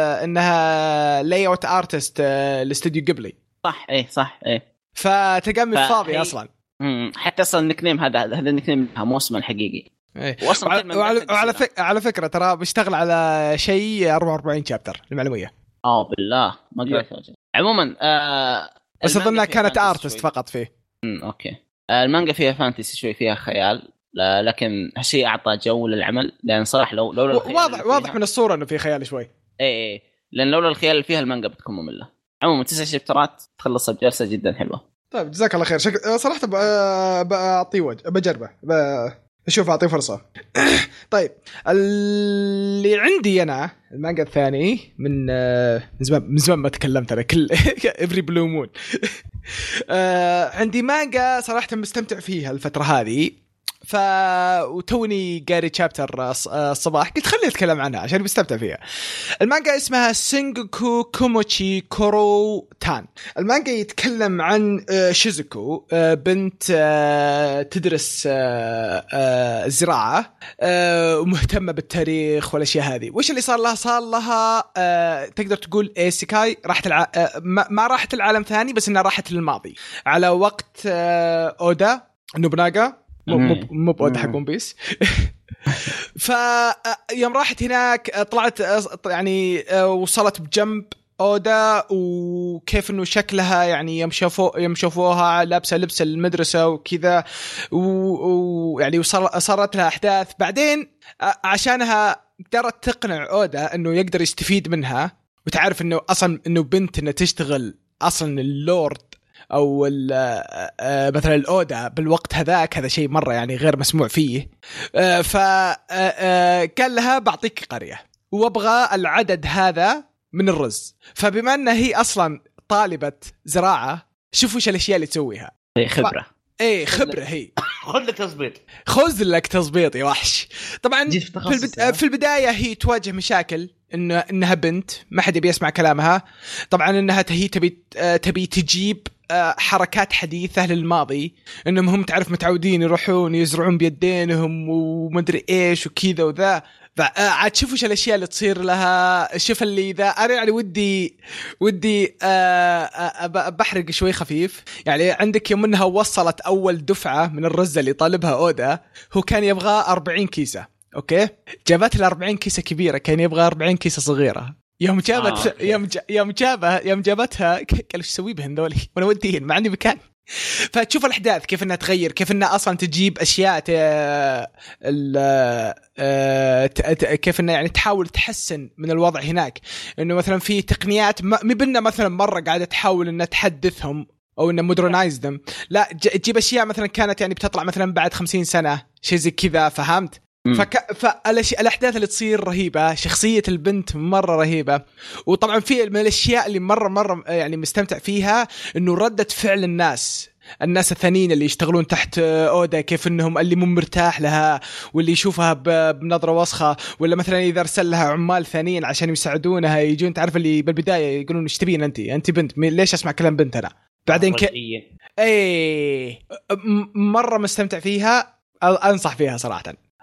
انها لاي اوت ارتست الاستوديو قبلي صح ايه صح ايه فتقام فاضي اصلا امم حتى اصلا النيكنيم هذا هذا النيكنيم موسم الحقيقي ايه. وعلى, وعلى, وعلى, فك... على فكره ترى بيشتغل على شيء أربعة وأربعين شابتر المعلوميه اه بالله ما قريت عموما آه بس اظنها كانت ارتست فقط فيه امم اوكي آه المانجا فيها فانتسي شوي فيها خيال لا لكن هالشيء اعطى جو للعمل لان صراحه لو لولا واضح واضح من الصوره انه في خيال شوي ايه, إيه. لان لولا الخيال اللي فيها المانجا بتكون ممله. عموما تسع شابترات تخلصها بجلسه جدا حلوه. طيب جزاك الله خير شك... صراحه بأعطيه وجه بجربه اشوف اعطيه فرصه. طيب اللي عندي انا المانجا الثاني من من زمان من زمان ما تكلمت انا كل افري بلو مون. عندي مانجا صراحه مستمتع فيها الفتره هذه، ف وتوني قاري شابتر الصباح قلت خليني اتكلم عنها عشان بستمتع فيها. المانجا اسمها سينجوكو كوموتشي كورو تان. المانجا يتكلم عن شيزوكو، بنت تدرس الزراعة ومهتمة بالتاريخ والاشياء هذه. وش اللي صار لها؟ صار لها تقدر تقول ايسيكاي، راحت الع... ما راحت العالم ثاني بس انها راحت للماضي على وقت اودا نوبناغا، مو مو مو بود حق ون بيس. فيوم راحت هناك طلعت يعني وصلت بجنب اودا، وكيف انه شكلها يعني يوم شافوا يوم شافوها لابسه لبس المدرسه وكذا، ويعني وصار صارت لها احداث بعدين عشانها قدرت تقنع اودا انه يقدر يستفيد منها، وتعرف انه اصلا انه بنت انها تشتغل اصلا اللورد او مثلا الاودا بالوقت هذاك، هذا شيء مره يعني غير مسموع فيه. فقال لها بعطيك قريه وابغى العدد هذا من الرز. فبما انها هي اصلا طالبه زراعه، شوفوا ايش الاشياء اللي تسويها. هي خبره ف... ايه خبره. هي خذ لك تظبيط، خذ لك تظبيط يا وحش. طبعا في, البد... في البدايه هي تواجه مشاكل، إن انها بنت ما حد يبي يسمع كلامها. طبعا انها هي تبي تبي تجيب حركات حديثة للماضي، انهم هم تعرف متعودين يروحون يزرعون بيدينهم ومدري ايش وكذا وذا. عاد شوفوا ايش الاشياء اللي تصير لها. شوف اللي ذا انا يعني ودي ودي بحرق شوي خفيف. يعني عندك يوم انها وصلت اول دفعة من الرز اللي طالبها اودا، هو كان يبغى أربعين كيسة، اوكي جابت له أربعين كيسة كبيرة، كان يبغى أربعين كيسة صغيرة. يوم جابت آه. يوم ج... يوم جابها يوم جابتها قال ايش اسوي بهن ذولي وانا وديهن ما عندي مكان. فتشوف الاحداث كيف انها تغير، كيف انها اصلا تجيب اشياء ت... ال... ت... كيف انها يعني تحاول تحسن من الوضع هناك. انه مثلا في تقنيات مبنى مثلا مره قاعده تحاول انها تحدثهم او انها مودرنايز ذم، لا تجيب اشياء مثلا كانت يعني بتطلع مثلا بعد خمسين سنه شيء زي كذا، فهمت؟ فك... فالأحداث اللي تصير رهيبة، شخصية البنت مرة رهيبة. وطبعا في من الأشياء اللي مرة مرة يعني مستمتع فيها إنه ردة فعل الناس الناس الثانيين اللي يشتغلون تحت أودا، كيف إنهم اللي مو مرتاح لها واللي يشوفها بنظرة وسخة، ولا مثلا إذا أرسل لها عمال ثانيين عشان يساعدونها يجون تعرف اللي بالبداية يقولون إيش تبين أنت أنت بنت ليش أسمع كلام بنت أنا بعدين ك... إيه مرة مستمتع فيها، أنصح فيها صراحة.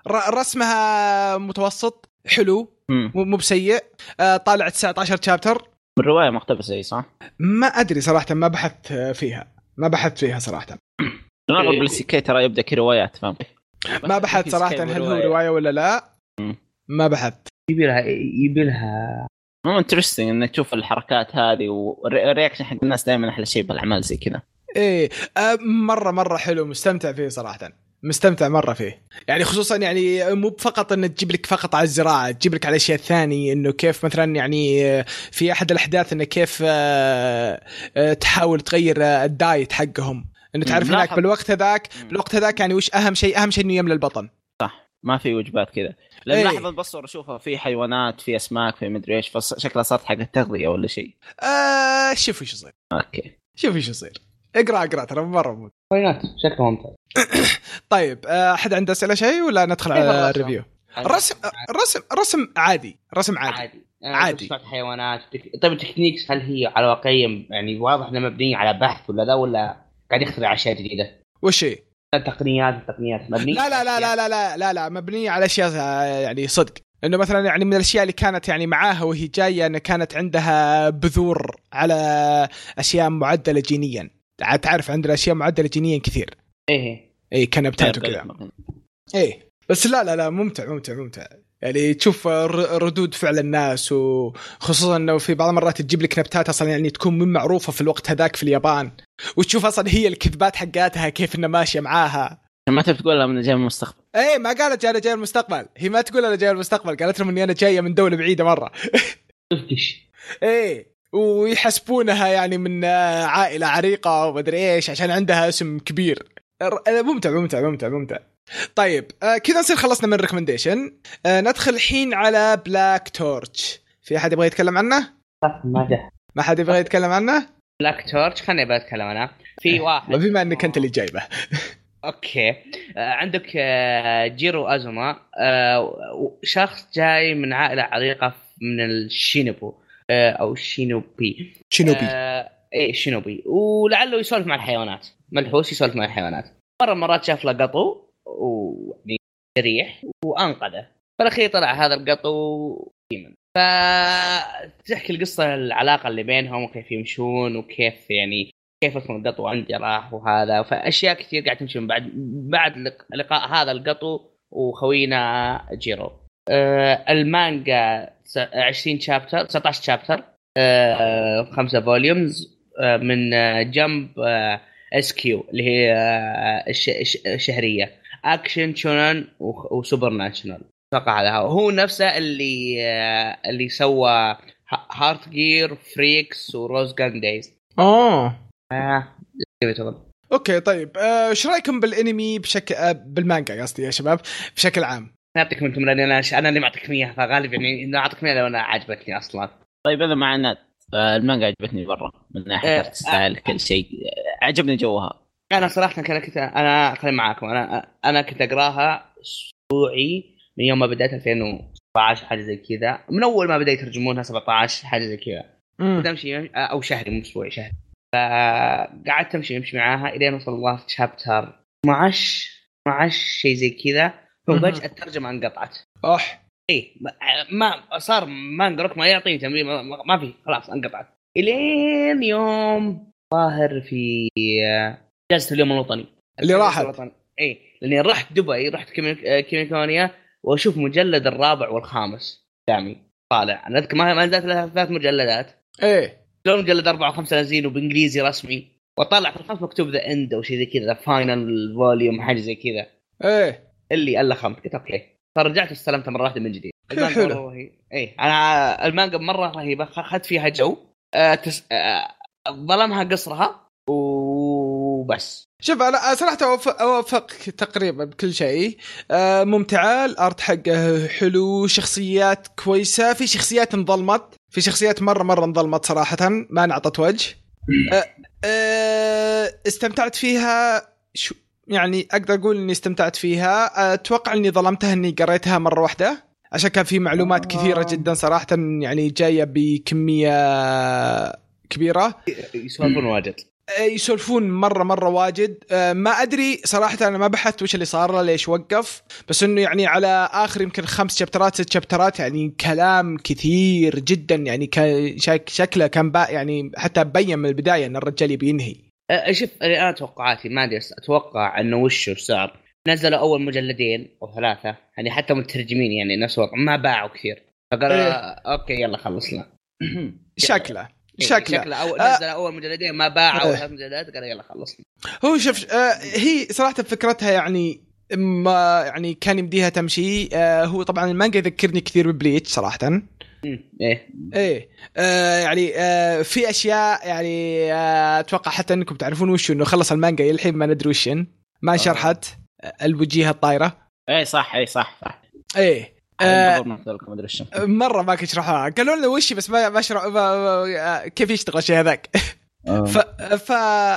رسمها متوسط حلو مو بسيء، طالع تسعة عشر شابتر. الرواية مقتبسة اي صح؟ ما أدري صراحة، ما بحثت فيها ما بحثت فيها صراحة. أنا أقول بالسكاي ترى يبدأ كروايات فاهم. ما بحثت صراحة هل هو رواية ولا لا. ما بحثت. يبي لها يبي لها مو انترستينج انك تشوف الحركات هذه والرياكشن حق الناس دائما أحلى شيء بالأعمال زي كذا. إيه مرة مرة حلو، مستمتع فيه صراحة، مستمتع مرة فيه. يعني خصوصا يعني مو فقط أن تجيب لك فقط على الزراعة، تجيب لك على أشياء ثانية، إنه كيف مثلا يعني في أحد الأحداث إنه كيف تحاول تغير الدايت حقهم، إنه تعرف هناك بالوقت هذاك بالوقت هذاك يعني وش أهم شيء أهم شيء إنه يملى البطن. صح، ما في وجبات كذا. لأن لحظة بصور أشوفها في حيوانات في أسماك في مدري إيش، فشكلها صارت حق التغذية ولا شيء. آه شوف إيش يصير. أوكي شوف إيش يصير. اقرأ اقرأ ترى مرة ممتع. حيوانات شكله ممتاز. طيب أحد عنده أسئلة شيء ولا ندخل على الريفيو؟ رسم رسم رسم عادي رسم عادي عادي, عادي. حيوانات. طيب التكنيكس هل هي على واقعية يعني واضح انها مبنية على بحث ولا لا، ولا قاعد يخترع اشياء جديدة؟ وش هي؟ التقنيات التقنيات مبنية لا لا لا لا لا لا لا لا مبنية على اشياء يعني صدق. انه مثلا يعني من الاشياء اللي كانت يعني معاها وهي جاية ان كانت عندها بذور على اشياء معدلة جينيا. تعرف عندنا اشياء معدلة جينيا كثير. ايه ايه كنبتات وكذا. ايه بس لا لا لا ممتع ممتع ممتع يعني تشوف ردود فعل الناس، وخصوصا انه في بعض المرات تجيب لك نبتات اصلا يعني تكون من معروفة في الوقت هذاك في اليابان، وتشوف اصلا هي الكذبات حقاتها كيف انها ماشية معاها. ما تبي تقول لها من جاي من المستقبل. ايه ما قالت انا جاي من المستقبل، هي ما تقول انا جاي من المستقبل، قالت لهم اني انا جاية من دولة بعيدة مرة. ايه ويحسبونها يعني من عائلة عريقة ومدري ايش عشان عندها اسم كبير. ممتع ممتع ممتع ممتع طيب آه كذا نصير خلصنا من ريكومنديشن. آه ندخل الحين على بلاك تورتش. في أحد يبغى يتكلم عنه؟ ما جه. ما حد يبغى يتكلم عنه؟ بلاك تورتش خليني بتكلم أنا. في واحد بما أنك أنت اللي جايبه. اوكي. آه عندك آه جيرو أزوما، آه شخص جاي من عائلة عريقة من الشينوبو، آه او شينوبي شينوبي آه ايه شينوبي، ولعله يسولف مع الحيوانات، ملحوس يسولف مع الحيوانات. مرة مرات شاف له قطو ويعني ريح وانقذه، فالاخير طلع هذا القطو ديمن. فتحكي القصة العلاقة اللي بينهم وكيف يمشون وكيف يعني كيف يكون القطو عندي راح وهذا، فاشياء كثير قاعد تمشي من بعد بعد لقاء هذا القطو وخوينا جيرو. آه المانجا عشرين شابتر، تسعة عشر شابتر، آه خمسة فوليومز، آه من آه جنب آه اس كيو اللي هي آه الشهرية، اكشن شونن وسوبر ناشونال. اتوقع هذا هو نفسه اللي آه اللي سوى هارت جير فريكس وروز جان دايز. اه اه اوكي طيب ايش آه رايكم بالانمي بشكل آه بالمانجا قصدي يا شباب بشكل عام؟ نعطيكم انتم لاني انا انا اللي معطيك مياه، فغالبا يعني نعطيك مياه لو انا عجبتني اصلا. طيب انا مع ناد المانجا عجبتني برا من ناحيه ارت ستايل كل شيء عجبني جوها. انا صراحه كنت انا خلي معاكم انا انا كنت اقراها اسبوعي من يوم ما بدأت ألفين وسبعة عشر حاجه زي كذا، من اول ما بدأ يترجمونها سبعة عشر حاجه زي كذا، تمشي او شهري مو اسبوعي شهري. فقعدت تمشي يمشي معاها الين وصل الله شابتر اثنا عشر شيء زي كذا، فجأة الترجمه انقطعت. اح ايه ما صار ما نقرأك ما يعطيني تمرين، ما, ما في خلاص انقطعت الين يوم ظاهر في جلسه اليوم الوطني اللي راحت. ايه لاني رحت دبي، رحت كيميكونيا واشوف مجلد الرابع والخامس دامي طالع. انا اذكر ما ما نزلت لها ثلاث مجلدات، ايه لو مجلد أربعة وخمسة نازلين وبإنجليزي رسمي، وطلع في الخامس مكتوب ذا اند او شيء زي كذا، فاينل فوليوم حاجه زي كذا. ايه اللي الا خمس قلت اوكي، فرجعت استلمتها مره واحده من جديد. حلو. ايه انا المانجا مره رهيبه، اخذت فيها جو أه تس... أه ظلمها قصرها وبس. شوف انا صراحه اوافق اوافق تقريبا بكل شيء. آه ممتعه، الارت حقه حلو، شخصيات كويسه، في شخصيات انظلمت، في شخصيات مره مره انظلمت صراحه ما نعطت وجه. آه آه استمتعت فيها شو يعني اقدر اقول اني استمتعت فيها. اتوقع اني ظلمتها اني قريتها مره واحده عشان كان في معلومات كثيره جدا صراحه يعني جايه بكميه كبيره، يسولفون واجد يسولفون مرة مرة واجد. ما أدري صراحة، أنا ما بحثت وش اللي صار له ليش وقف، بس إنه يعني على آخر يمكن خمس شابترات ست شابترات يعني كلام كثير جدا، يعني شكله كان بقى يعني حتى بين من البداية إن الرجال يبي ينهي. شوف أنا توقعاتي ما أدري، أتوقع إنه وشه صار نزلوا أول مجلدين أو ثلاثة يعني حتى مترجمين يعني نفس الوقت ما باعوا كثير، فقال إيه؟ أوكي يلا خلصنا. شكله شكله شكله أول نزل آه أول مجلدين ما باعوا ثلاث مجلدات قال يلا خلصنا. هو شوف آه هي صراحة فكرتها يعني ما يعني كان يمديها تمشي. آه هو طبعا المانجا يذكرني كثير ببليتش صراحة. ايه ايه آه يعني آه في اشياء يعني آه اتوقع حتى انكم تعرفون وش انه خلص المانجا الحين ما ندري وشن ما آه. شرحت الوجيهه الطايره. ايه صح ايه صح صح ايه آه مرة ما كنت شرحها، قالوا لنا وشي بس ما ما شرح كيف يشتغل الشيء هذاك. ف ف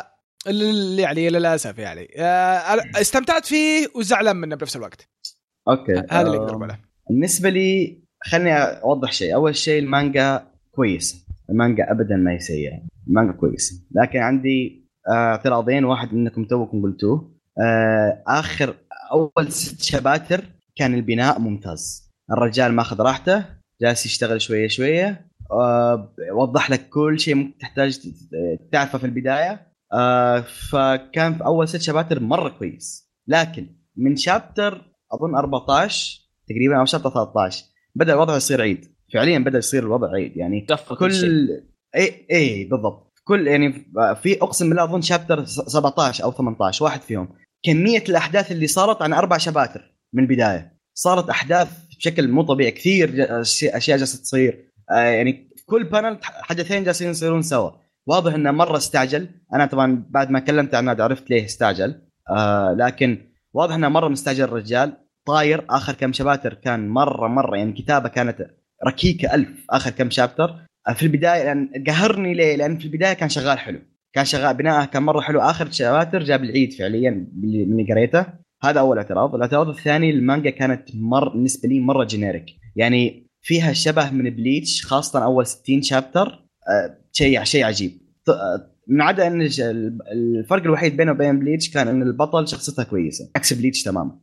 يعني للاسف يعني استمتعت فيه وزعلان منه بنفس الوقت. اوكي هذا اللي اقدر اقوله. بالنسبه لي خلني اوضح شيء. اول شيء المانجا كويس، المانجا ابدا ما هي سيئه، المانجا كويس، لكن عندي اعتراضين. واحد منكم توكم قلتوه اخر اول ست شباتر كان البناء ممتاز، الرجال ماخذ راحته جالس يشتغل شويه شويه، أه وضح لك كل شيء ممكن تحتاج تعرفه في البدايه. أه فكان في اول ست شباتر مره كويس، لكن من شابتر اظن أربعة عشر تقريبا او شابتر ثلاثة عشر بدا الوضع يصير عيد، فعليا بدا يصير الوضع عيد يعني كل اي اي بالضبط كل يعني في اقسم بالله اظن شابتر سبعة عشر او ثمانية عشر واحد فيهم كميه الاحداث اللي صارت عن اربع شباتر من البدايه، صارت احداث بشكل مو طبيعي، كثير اشياء جالسه تصير. آه يعني كل بانل حدثين جالسين يصيرون سوا، واضح انه مره استعجل. انا طبعا بعد ما كلمت عنه عرفت ليه استعجل، آه لكن واضح انه مره مستعجل الرجال. طاير اخر كم شباتر كان مره مره يعني كتابه كانت ركيكه ألف اخر كم شابتر في البدايه، لان قهرني ليه؟ لان في البدايه كان شغال حلو، كان شغال بناءه كان مره حلو. اخر شباتر جاب العيد فعليا من اللي قريته. هذا اول اعتراض. الاعتراض الثاني المانجا كانت مر بالنسبه لي مره جينيريك، يعني فيها شبه من بليتش خاصه اول ستين شابتر. أه شيء شيء عجيب. من عدا ان الفرق الوحيد بينه وبين بليتش كان ان البطل شخصيته كويسه عكس بليتش تماما.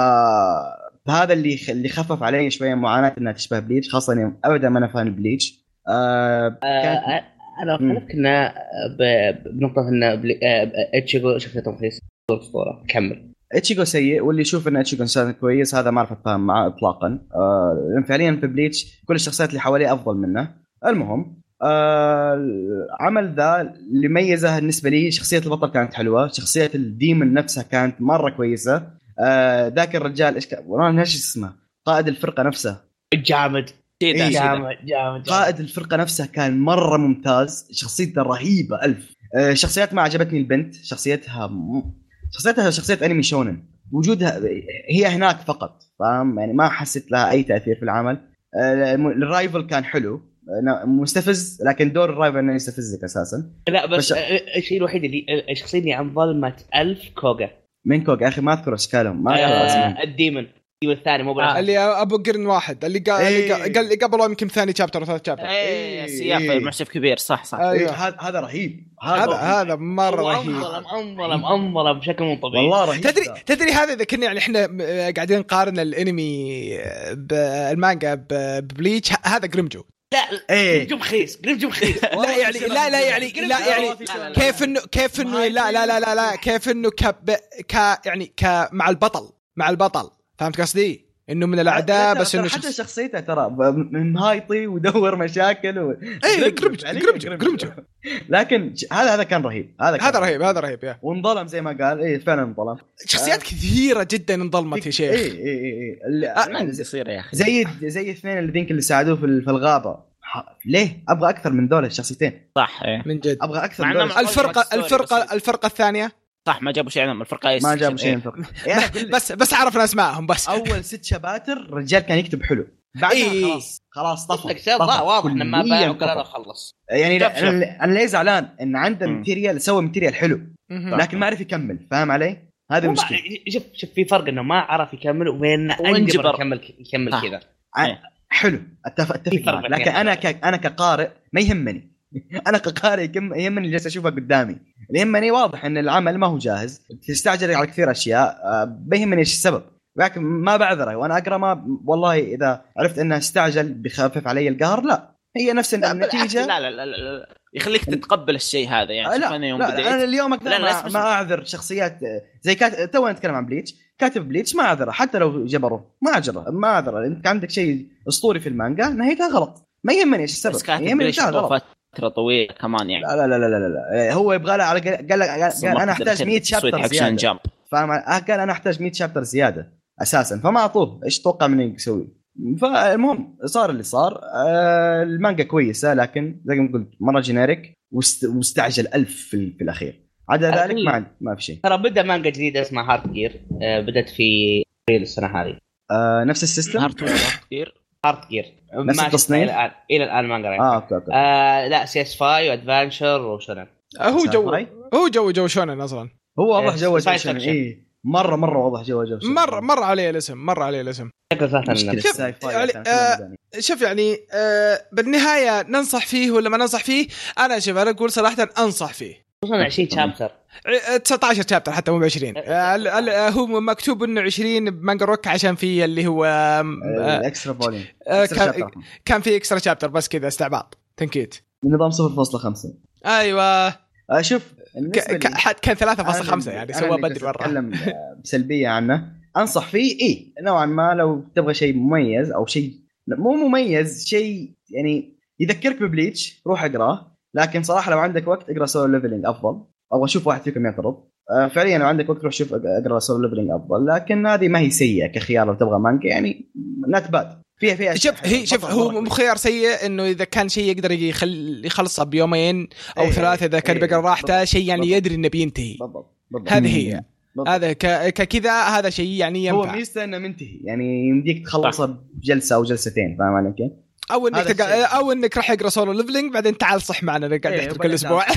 فهذا اللي اللي خفف علي شويه معاناه انها تشبه بليتش، خاصه اني ابدا ما انا فاهم بليتش. أه آه انا اختلف كنا بنقطه ان اتشيغو شخصيته رخيصه اسطوره. كمل. اتشيغو سيء، واللي يشوف ان اتشيغو انسان كويس هذا ما اعرف اتفاهم معه اطلاقا. أه فعليا في بليتش كل الشخصيات اللي حواليه افضل منه. المهم أه العمل ذا اللي ميزه بالنسبه لي شخصيه البطل كانت حلوه، شخصيه الديمن نفسها كانت مره كويسه. ذاك أه الرجال ايش والله ايش اسمه قائد الفرقه نفسه جامد. إيه جامد جامد. قائد الفرقه نفسه كان مره ممتاز، شخصيته رهيبه ألف. أه شخصيات ما عجبتني البنت، شخصيتها م... شخصيتها شخصيه انمي شونن، وجودها هي هناك فقط، فاهم يعني ما حسيت لها اي تاثير في العمل. أه الرايفل كان حلو مستفز، لكن دور الرايفل انه يستفزك اساسا. لا بس الشيء الوحيد اللي الشخصيه اللي عن ظلمه ألف كوغا. من كوغا اخي ما اذكر اشكالهم ما اعرف آه اسمهم. الديمن الثاني مو آه. اللي ابو قرن واحد اللي قال إيه. اللي قبله يمكن ثاني شابتر وثالث شابتر. ايه السياف المحسف كبير صح صح. أيوه. هذا هذا رهيب. هذا هذا مره رهيب. انظلم انظلم انظلم بشكل مو طبيعي والله رهيب. تدري تدري هذا اذا كنا يعني احنا قاعدين نقارن الانمي بالمانجا ببليتش هذا جريمجو. لا ايه جريمجو خيس جريمجو خيس. لا يعني لا لا يعني لا يعني كيف انه كيف انه لا لا لا لا لا كيف انه ك ك يعني ك مع البطل مع البطل فهمت قصدي؟ انه من الاعداء بس انه حتى شخصيته ترى مهايطي ودور مشاكل و... اي جريمجو جريمجو جريمجو. لكن هذا هذا كان رهيب. هذا هذا رهيب هذا رهيب يا وانظلم زي ما قال. ايه فعلا انظلم. شخصيات آه. كثيره جدا انظلمت يا شيخ. ايه ايه ايه اللي... آه. يصير يا اخي زي زي الاثنين اللي ذيك اللي ساعدوه في الغابه. ليه ابغى اكثر من دول الشخصيتين صح ايه. من جد ابغى اكثر من دول. الفرقه الفرقه الفرقه الثانيه صح ما جابوا شيء من الفرقه ايش ما جابوا شيء من الفرقه يعني بس بس عرفنا اسمائهم بس. اول ست شباتر الرجال كان يكتب حلو بعدها إيه. خلاص خلاص طفى طفى واضح لما باع وقرر خلص. يعني انا انا ليه زعلان ان عنده ماتيريال سوى ماتيريال حلو لكن ما عرف يكمل فاهم علي. هذا مشكله. شوف شوف في فرق انه ما عرف يكمل وبين انجبر يكمل يكمل كذا حلو. اتفق اتفق معك لكن انا ك... انا كقارئ ما يهمني. انا كقارئ يهمني اللي جالس اشوفه قدامي. اللي يهمني واضح ان العمل ما هو جاهز تستعجل على كثير اشياء. بيهمني ايش السبب لكن ما بعذره وانا اقرا ما والله اذا عرفت انه استعجل بخفف علي القهر لا هي نفس النتيجه. لا لا لا, لا. يخليك تتقبل الشيء هذا يعني. لا, لا, لا انا اليوم اقدر ما, ما, ما اعذر شخصيات زي كات... تو نتكلم عن بليتش كاتب بليتش ما اعذره حتى لو جبره ما اعذره ما اعذره. انت عندك شيء اسطوري في المانجا نهايتها غلط ما يهمني ايش السبب. يهمني فتره طويله كمان يعني. لا لا لا لا, لا, لا. هو يبغى له على قال, قال, قال انا احتاج مية شابتر زياده فاهم. قال انا احتاج مية شابتر زياده اساسا فما اعطوه ايش توقع مني يسوي. فالمهم صار اللي صار. آه المانجا كويسه لكن زي ما قلت مره جينيريك واستعجل ألف في, في الاخير. عدا ذلك ما ما في شيء. ترى بدا مانجا جديده اسمها هارت جير. آه بدت في ابريل السنه هذه. آه نفس السيستم هارت جير هارت جير نفس التصنيف الى الان الى الان ما قريت. اه اوكي اوكي. آه لا سي اس فاي وادفنشر وشونن. هو جو هو جو جو شونن اصلا. هو واضح جو شونن. اي مره مره واضح جو جو شونن. مره مره عليه الاسم مره عليه الاسم. شوف يعني آه شوف يعني آه بالنهايه ننصح فيه ولا ما ننصح فيه. انا شوف انا اقول صراحه انصح فيه. خصوصا عشرين شابتر تسعة عشر شابتر حتى مو عشرين. آه هو مكتوب انه عشرين بمانجا روك عشان فيه اللي هو اكسترا فوليوم. كان فيه اكسترا شابتر بس كذا استعباط تنكيت نظام صفر فاصلة خمسة. ايوه شوف كان ثلاثة فاصلة خمسة يعني سوى بدري مرة. أتكلم بسلبية عنه أنصح فيه إيه نوعا ما لو تبغى شيء مميز أو شيء مو مميز شيء يعني يذكرك ببليتش روح اقراه. لكن صراحة لو عندك وقت اقرأ سولو ليفلينج أفضل. أو أشوف واحد فيكم يعترض فعليا لو عندك وقت روح شوف اقرأ سولو ليفلينج أفضل. لكن هذه ما هي سيئة كخيار لو تبغى مانجا يعني نات باد فيها فيها. شوف هي شوف هو مو خيار سيء انه اذا كان شيء يقدر يخل يخلصها بيومين او ايه ثلاثه اذا كان ايه بقى راحته شيء يعني بالضبط. يدري انه بينتهي بالضبط بالضبط. هذه هي هذا ك... كذا هذا شيء يعني ينفع. هو ميزته انه منتهي يعني يمديك تخلصه بجلسه او جلستين فاهم علي كيف؟ او انك تقع... او انك راح يقرا سولو ليفلينج بعدين تعال صح معنا انا قاعد احتفل كل اسبوع.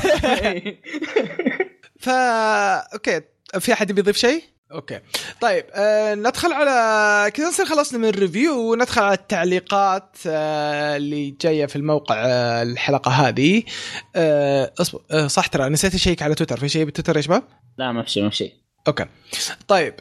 فا اوكي في احد بيضيف شيء؟ اوكي طيب آه ندخل على كذا نصير خلصنا من الريفيو وندخل على التعليقات آه اللي جايه في الموقع آه الحلقه هذه. آه اصبر آه صح ترى نسيت اشيك على تويتر. في شيء بالتويتر يا شباب؟ لا ما في شيء ما في شيء. اوكي طيب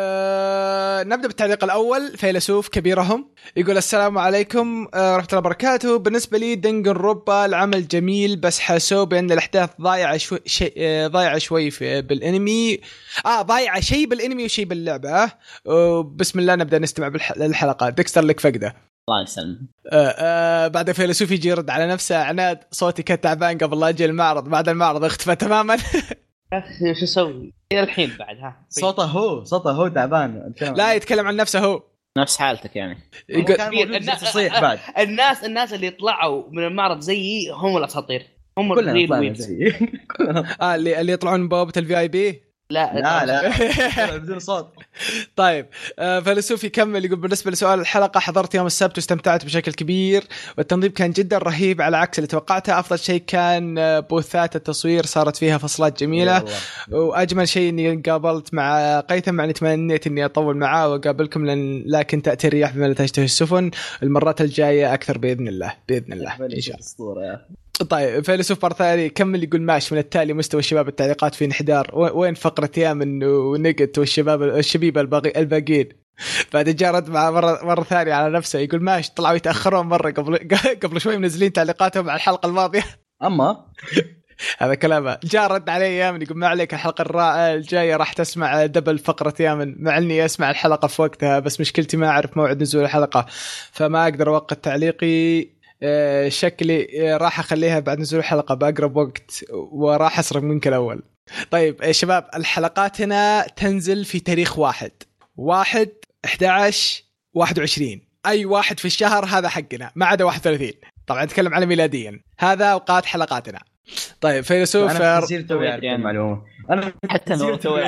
آه نبدا بالتعليق الاول. فيلسوف كبيرهم يقول السلام عليكم آه ورحمه الله وبركاته. بالنسبه لي دنجن روبا العمل جميل بس حاسوه بان الاحداث ضايعه شوي شيء آه ضايعه شوي في بالانمي اه ضايعه شيء بالانمي وشيء باللعبه. آه بسم الله نبدا نستمع بالحلقات. ديكستر لك فقده الله يسلم. آه آه بعد فيلسوف يجي يرد على نفسه عناد صوتي كان تعبان قبل لا اجي المعرض بعد المعرض اختفى تماما. اخي شو اسوي الى الحين بعد ها صوته هو صوته هو تعبان. لا يتكلم عن نفسه هو نفس حالتك يعني. الناس بعد الناس الناس اللي طلعوا من المعرض زيي هم الاساطير هم كلنا زي اه اللي اللي يطلعون من بوابه الفي اي بي. لا لا لا بدون صوت. طيب آه فيلسوف يكمل يقول بالنسبة لسؤال الحلقة حضرت يوم السبت واستمتعت بشكل كبير والتنظيم كان جدا رهيب على عكس اللي توقعته. أفضل شيء كان بوثات التصوير صارت فيها فصلات جميلة وأجمل شيء إني قابلت مع قيثم معني تمنيت إني أطول معاه وقابلكم لن لكن تأتي الرياح بما لا تشتهي السفن. المرات الجاية أكثر بإذن الله بإذن الله إن شاء الله. طيب فيلسوف برثاري كمل يقول ماشي من التالي مستوى الشباب التعليقات في انحدار. وين فقرة يامن ونقت والشباب الشبيبة الباقين. بعد جارد مع مرة, مرة ثانية على نفسه يقول ماشي طلعوا يتأخرون مرة قبل قبل شوي منزلين تعليقاتهم على الحلقة الماضية. أما هذا كلامه. جارد علي يامن يقول ما عليك الحلقة الرائعة الجاية راح تسمع دبل فقرة يامن مع اني اسمع الحلقة في وقتها بس مشكلتي ما اعرف موعد نزول الحلقة فما اقدر اوقت تعليقي. شكلي راح أخليها بعد نزول الحلقة بأقرب وقت وراح أسرق منك الأول. طيب يا شباب الحلقات هنا تنزل في تاريخ واحد واحد أحد عشر واحد وعشرين أي واحد في الشهر هذا حقنا ما عدا واحد وثلاثين. طبعا نتكلم على ميلاديا هذا أوقات حلقاتنا. طيب فيلسوف أنا تسير توي يعني المعلومة أنا حتى لو توي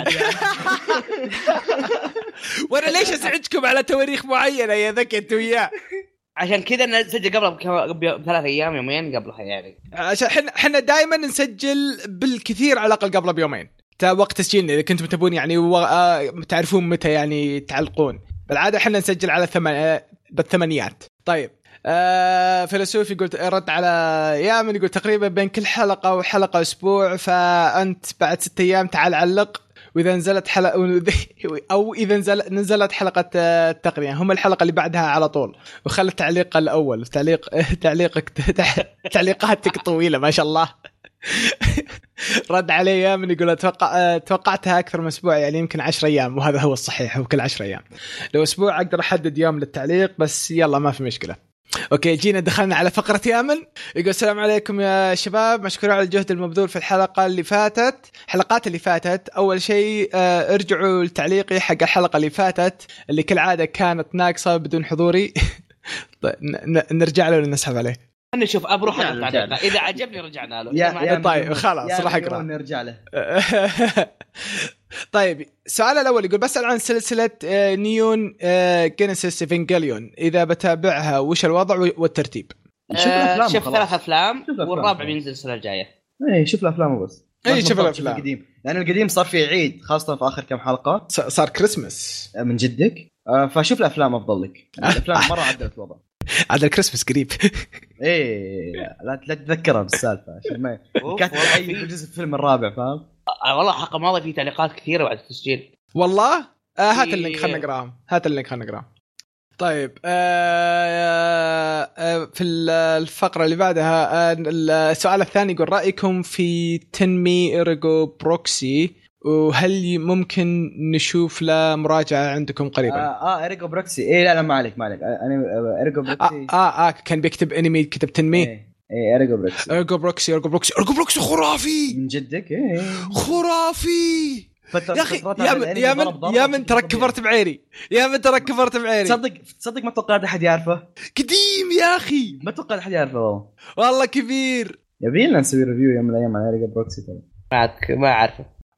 وأنا ليش أسعدكم على تواريخ معينة يا ذكي أنت وياه عشان كذا نسجل قبل بثلاث ايام يومين قبلها يعني عشان احنا احنا دائما نسجل بالكثير على الاقل قبل بيومين وقت تسجيلنا اذا كنتم تبون يعني و... تعرفون متى يعني تعلقون. بالعاده احنا نسجل على ثمان بالثمانيات. طيب آه فيلسوف يقول رد على يامن يقول تقريبا بين كل حلقه وحلقه اسبوع فانت بعد ستة ايام تعال علق واذا نزلت حلقه او اذا نزل نزلت حلقه التقنيه هم الحلقه اللي بعدها على طول وخلي التعليق الاول تعليق تعليقك تعليقاتك طويله ما شاء الله. رد علي من يقول اتوقع توقعتها اكثر من اسبوع يعني يمكن عشر ايام وهذا هو الصحيح هو كل عشر ايام. لو اسبوع اقدر احدد يوم للتعليق بس يلا ما في مشكله. اوكي جينا دخلنا على فقرة يامن يقول السلام عليكم يا شباب مشكور على الجهد المبذول في الحلقة اللي فاتت حلقات اللي فاتت. اول شيء اه ارجعوا لتعليقي حق الحلقة اللي فاتت اللي كالعادة كانت ناقصة بدون حضوري. طيب نرجع له ونسحب عليه. انا شوف ابروح على اذا عجبني رجعنا له يا يا طيب خلاص راح اقرا نرجع له. طيب السؤال الاول يقول بسأل عن سلسله نيون جينيسيس إيفانجيليون اذا بتابعها وش الوضع والترتيب. شوف الافلام شوف ثلاث افلام والرابع بينزل السنه الجايه. اي شوف الافلام بس اي شوف الافلام القديم لان القديم صار فيه عيد خاصه في اخر كم حلقه صار كريسمس من جدك فشوف الافلام افضل لك. الافلام مره عدلت الوضع عاد الكريسماس قريب. ايه لا لا تتذكرها بالسالفه عشان ما كانت اي جزء الفيلم الرابع فاهم. آه والله حق ماضي في تعليقات كثيره بعد التسجيل والله. آه هات اللينك خلنا نقراهم هات اللينك خلنا نقراهم. طيب آه آه في الفقره اللي بعدها آه السؤال الثاني يقول رايكم في تنمي إيريجو بروكسي وهل ممكن نشوف له مراجعة عندكم قريبا؟ آه, آه إيريجو بروكسي إيه لا لا ما عليك ما عليك أنا إيريجو بروكسي آه, آه, آه كان بيكتب أنمي كتب تنمي إيه إيه إيريجو بروكسي إيريجو بروكسي إيريجو بروكسي إيريجو بروكسي خرافي من جدك إيه خرافي يا أخي يا من يا من يا من ترى كبرت بعيري يا من ترى كبرت بعيري تصدق تصدق ما توقعت أحد يعرفه قديم يا أخي ما توقعت أحد يعرفه والله والله كبير. يبيلنا نسوي ريفيو يوم من الأيام على إيريجو بروكسي معك ما أعرفه.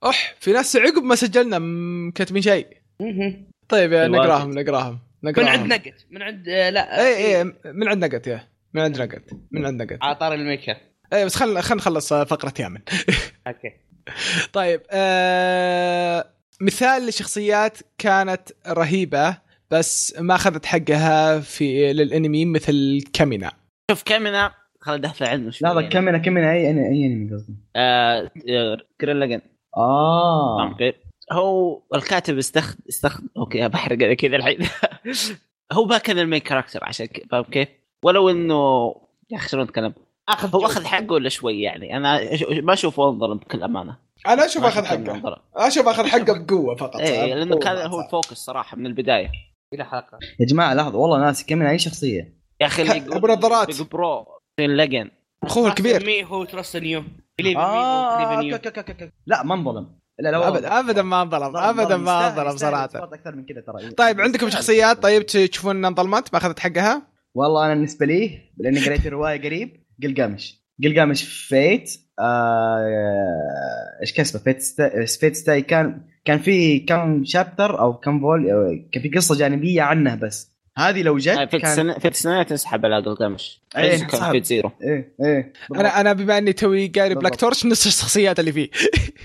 أح في ناس عقب ما سجلنا كاتبين شيء. طيب يا نقراهم نقراهم من عند نقت من عند لا اي اي من عند نقت يا من عند نقت من عند نقت عطار الميكر. اي بس خل خل نخلص فقرة يامن. اوكي طيب آه... مثال لشخصيات كانت رهيبة بس ما أخذت حقها في للأنمي مثل كامينا. شوف كامينا خل دافع عنه شوي. لا كامينا كامينا أي أي أي أنمي قصدي. آه جرين لاجن. آه. أوكي. هو الكاتب استخد استخد أوكي بحرق كذا الحين. هو ما كان المين كاركتر عشان ك... فاهم كيف؟ ولو إنه يا أخي شلون نتكلم أخذ هو أخذ حقه ولا شوي يعني أنا ما أشوفه أنظر بكل أمانة. أنا أشوف أخذ حقه أشوف أخذ حقه بقوة فقط. إيه لأنه كان هو الفوكس صراحة من البداية إلى حلقة. يا جماعة لحظة والله ناسي كامينا أي شخصية يا أخي اللي أبو نظارات برو اللجن أخوه الكبير. مي هو ترست نيو. آه لا ما انظلم. لا لا أبدا أبدا ما انظلم أبدا ما انظلم صراحة. أكثر من كذا ترى. طيب عندكم شخصيات طيب تشوفون إنها انظلمت ما أخذت حقها؟ والله أنا بالنسبة لي لأني قريت الرواية قريب قلقامش قلقامش فيت آه... إيش كسبه فيت ستا... فيت ستاي كان كان في كم شابتر أو كم فول كان في قصة جانبية عنه بس هذه لو جت في كان... السنة في السنة تسحب على قلقامش. إيه كان في زيرو. إيه إيه أنا أنا بما إني توي قاري بلاك تورش نص الشخصيات اللي فيه.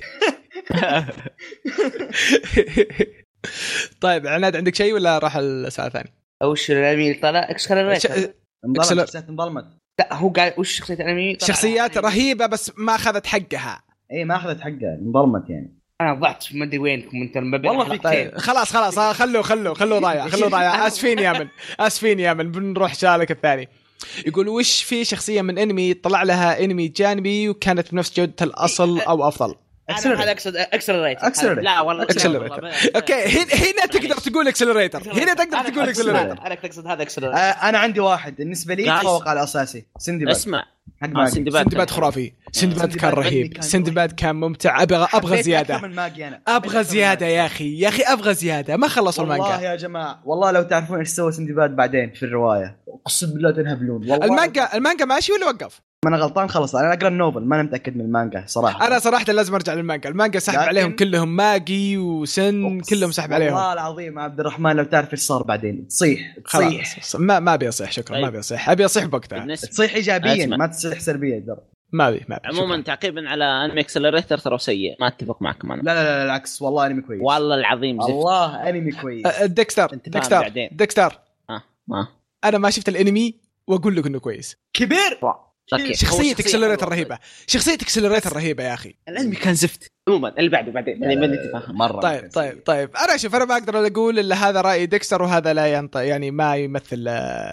طيب عناد عندك شيء ولا راح السؤال الثاني؟ وش الانمي طلع اكسلريتر انظلمت انظلمت لا هو قال وش شخصية الانمي شخصيات رهيبة بس ما أخذت حقها. ايه ما أخذت حقها انظلمت يعني. انا ضعت ما ادري وينكم انت والله في طيب خلاص خلاص خلوا خلوا خلوا ضايع خلوا ضايع اسفين يا من اسفين يا من بنروح شالك الثاني. يقول وش في شخصية من انمي طلع لها انمي جانبي وكانت بنفس جودة الاصل او افضل؟ انا اقصد اكسلريتر. لا والله اكسلريتر. اوكي هنا تقدر تقول اكسلريتر هنا تقدر تقول اكسلريتر. انا تقصد هذا اكسلريتر. انا عندي واحد بالنسبه لي تفوق على الاساسي سندباد. اسمع حق سندباد سندباد خرافي. سندباد كان رهيب. سندباد كان ممتع. ابغى ابغى زياده ابغى زياده يا اخي يا اخي ابغى زياده ما خلصوا المانجا والله يا جماعه والله لو تعرفون ايش سوى سندباد بعدين في الروايه اقسم بالله تنهبلون. المانجا المانجا ماشي ولا وقف؟ ما انا غلطان خلص انا اقرا النوفل ما انا متاكد من المانجا صراحه. انا صراحه لازم ارجع للمانجا. المانجا سحب عليهم كلهم ماجي وسن كلهم سحب عليهم. والله العظيم عبد الرحمن لو تعرف ايش صار بعدين تصيح تصيح ما ما ابي اصيح شكرا. طيب. ما ابي اصيح ابي اصيح بوقتها تصيح ايجابيا ما تصيح سلبيا ترى ما ابي ما ابي. عموما تعقيبا على انمي اكسلريتر ترى سيء ما اتفق معكم انا. لا لا لا العكس والله انمي كويس والله العظيم زفت. والله انمي كويس. ديكستر ديكستر ديكستر اه ما انا ما شفت الانمي واقول لك انه كويس كبير. شخصية اكسلريتر رهيبة. شخصية اكسلريتر رهيبة يا اخي. الانمي كان زفت. عموما اللي بعده بعدين يعني ما نتفاهم مره. طيب طيب طيب انا شوف انا ما اقدر اقول الا هذا راي ديكستر وهذا لا ينطق يعني ما يمثل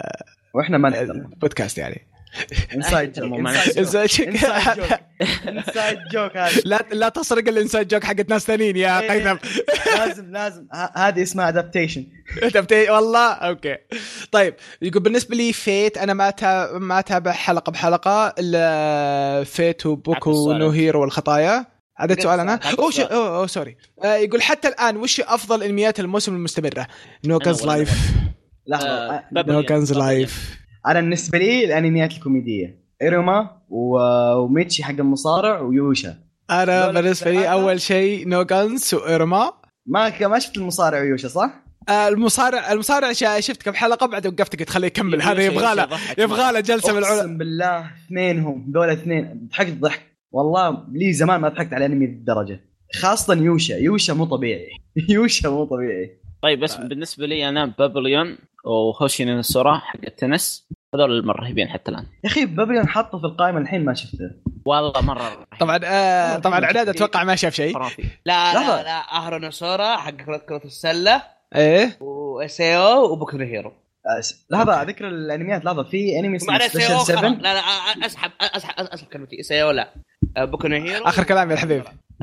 واحنا ما نقدر بودكاست يعني انسايد جوك انسايد جوك انسايد جوك هذا لا لا تسرق الانسايد جوك حقت ناس ثانيين يا قيثم. لازم لازم هذه اسمها ادابتيشن. والله اوكي. طيب يقول بالنسبه لي فيت انا ما ما اتابع حلقه بحلقه الا فيت وبوكو نو هيرو والخطايا. هذا سؤال انا اوه شو اوه, أوه سوري. آه يقول حتى الان وش افضل انميات الموسم المستمره؟ نو جانز لايف. لحظه نو جانز لايف. انا بالنسبه لي الانميات الكوميديه ايروما وميتشي حق المصارع ويوشا. انا بالنسبه لي اول شيء نو جانز وايروما. ما ما شفت المصارع ويوشا صح؟ المصارع المصارع شفت كم حلقه بعد وقفت قلت خليه يكمل هذا يبغى له يبغى له جلسه من العلماء. اقسم بالله اثنينهم دول اثنين ضحكت ضحك والله لي زمان ما ضحكت على انمي الدرجه خاصه يوشا. يوشا مو طبيعي. يوشا مو طبيعي. طيب بس بالنسبه لي انا بابليون وهوشين السورا حق التنس هذول المرهبين حتى الان. يا اخي بابليون حطه في القائمه الحين ما شفته والله مره. طبعا آه طبعا عناد اتوقع ما شاف شيء. لا لا لا اهرونوسورا حق كرة السله ايه وسيو وبوكو هيرو. لحظه ذكر الانميات لحظه في انمي اسمه سبيشال سبعة. لا لا اسحب اسحب اسحب كلمتي سيو لا بوكو هيرو اخر كلام يا الحبيب.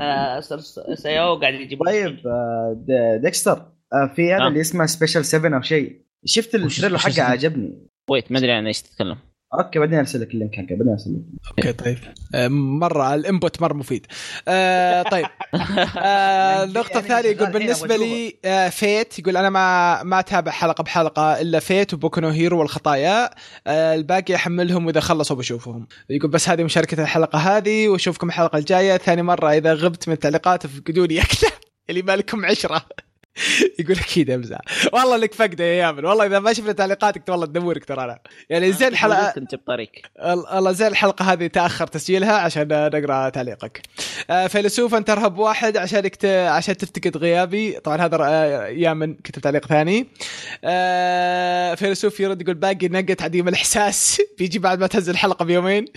سيو قاعد يجيب. طيب ديكستر في هذا اللي اسمه سبيشال سبعة او شيء شفت التريلر حقه عجبني. ويت ما ادري عن ايش تتكلم. اوكي بعدين ارسل لك اللينك حقه بعدين ارسل لك. اوكي طيب آه، مره الانبوت مره مفيد. آه طيب آه النقطه الثانيه يقول بالنسبه لي آه فيت، يقول انا ما ما اتابع حلقه بحلقه الا فيت وبوكو نو هيرو والخطايا، آه الباقي احملهم واذا خلصوا بشوفهم. يقول بس هذه مشاركه الحلقه هذه واشوفكم الحلقه الجايه. ثاني مره اذا غبت من التعليقات فقدوني اكثر اللي بالكم عشرة. يقول اكيد امزح والله لك فقده يا يامن، والله اذا ما شفنا تعليقاتك والله تدورك ترى انا يعني زين الحلقه كنت بطريق الله زين الحلقه هذه تاخر تسجيلها عشان نقرا تعليقك. آه فيلسوف انت ارهب واحد عشانك ت... عشان تفتقد غيابي. طبعا هذا آه يامن كتب تعليق ثاني. آه فيلسوف يرد يقول باقي نقت عديم الاحساس بيجي بعد ما تنزل الحلقه بيومين.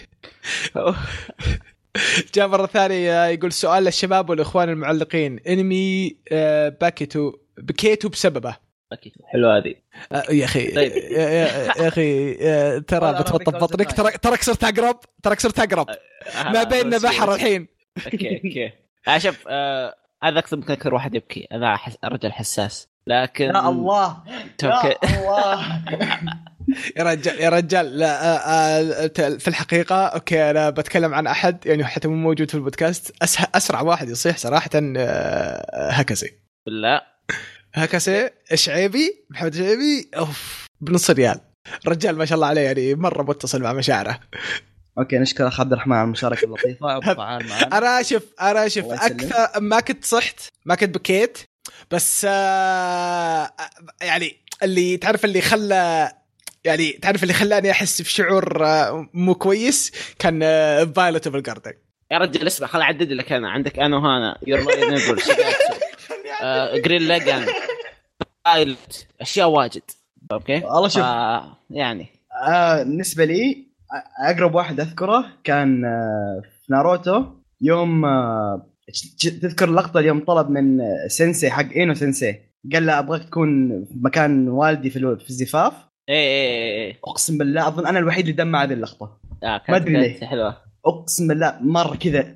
جاء مرة ثانية يقول سؤال للشباب والإخوان المعلقين، انمي باكيتو بكيتو بسببه. باكيتو حلو هذه يا أخي طيب. يا, يا أخي ترى بتوطب بطنك، ترى ترى صرت أقرب ترى صرت أقرب ما بيننا بحر الحين. أوكي أوكي أشوف هذا أكثر من أكثر واحد يبكي، أنا رجل حساس لكن يا الله يا الله يا رجال يا رجال لا في الحقيقة أوكي أنا بتكلم عن أحد يعني حتى مو موجود في البودكاست، أسرع واحد يصيح صراحة هكسي بالله هكسي شعيبي محمد شعيبي أوف بنص ريال رجال ما شاء الله عليه يعني مرة متصل مع مشاعره. اوكي نشكر اخ عبد الرحمن على المشاركه اللطيفه. انا اشوف انا اشوف اكثر ما كنت صحت ما كنت بكيت بس آه يعني اللي تعرف اللي خلى يعني تعرف اللي خلاني احس بشعور آه مو كويس كان آه فايلوت اوف الجاردن. يا رجل اسمع خل اعدد لك انا عندك انا وهانا يور لاين نيبل جرين لاجان فايلوت اشياء واجد. اوكي والله شوف آه يعني آه بالنسبه لي اقرب واحد اذكره كان آه في ناروتو يوم آه تذكر اللقطه اليوم طلب من سينسي حق اينو سينسي قال له ابغاك تكون مكان والدي في في الزفاف. ايه ايه ايه اقسم بالله اظن انا الوحيد اللي دمع هذه اللقطه. آه ما ادري ليه حلوه اقسم بالله مره كذا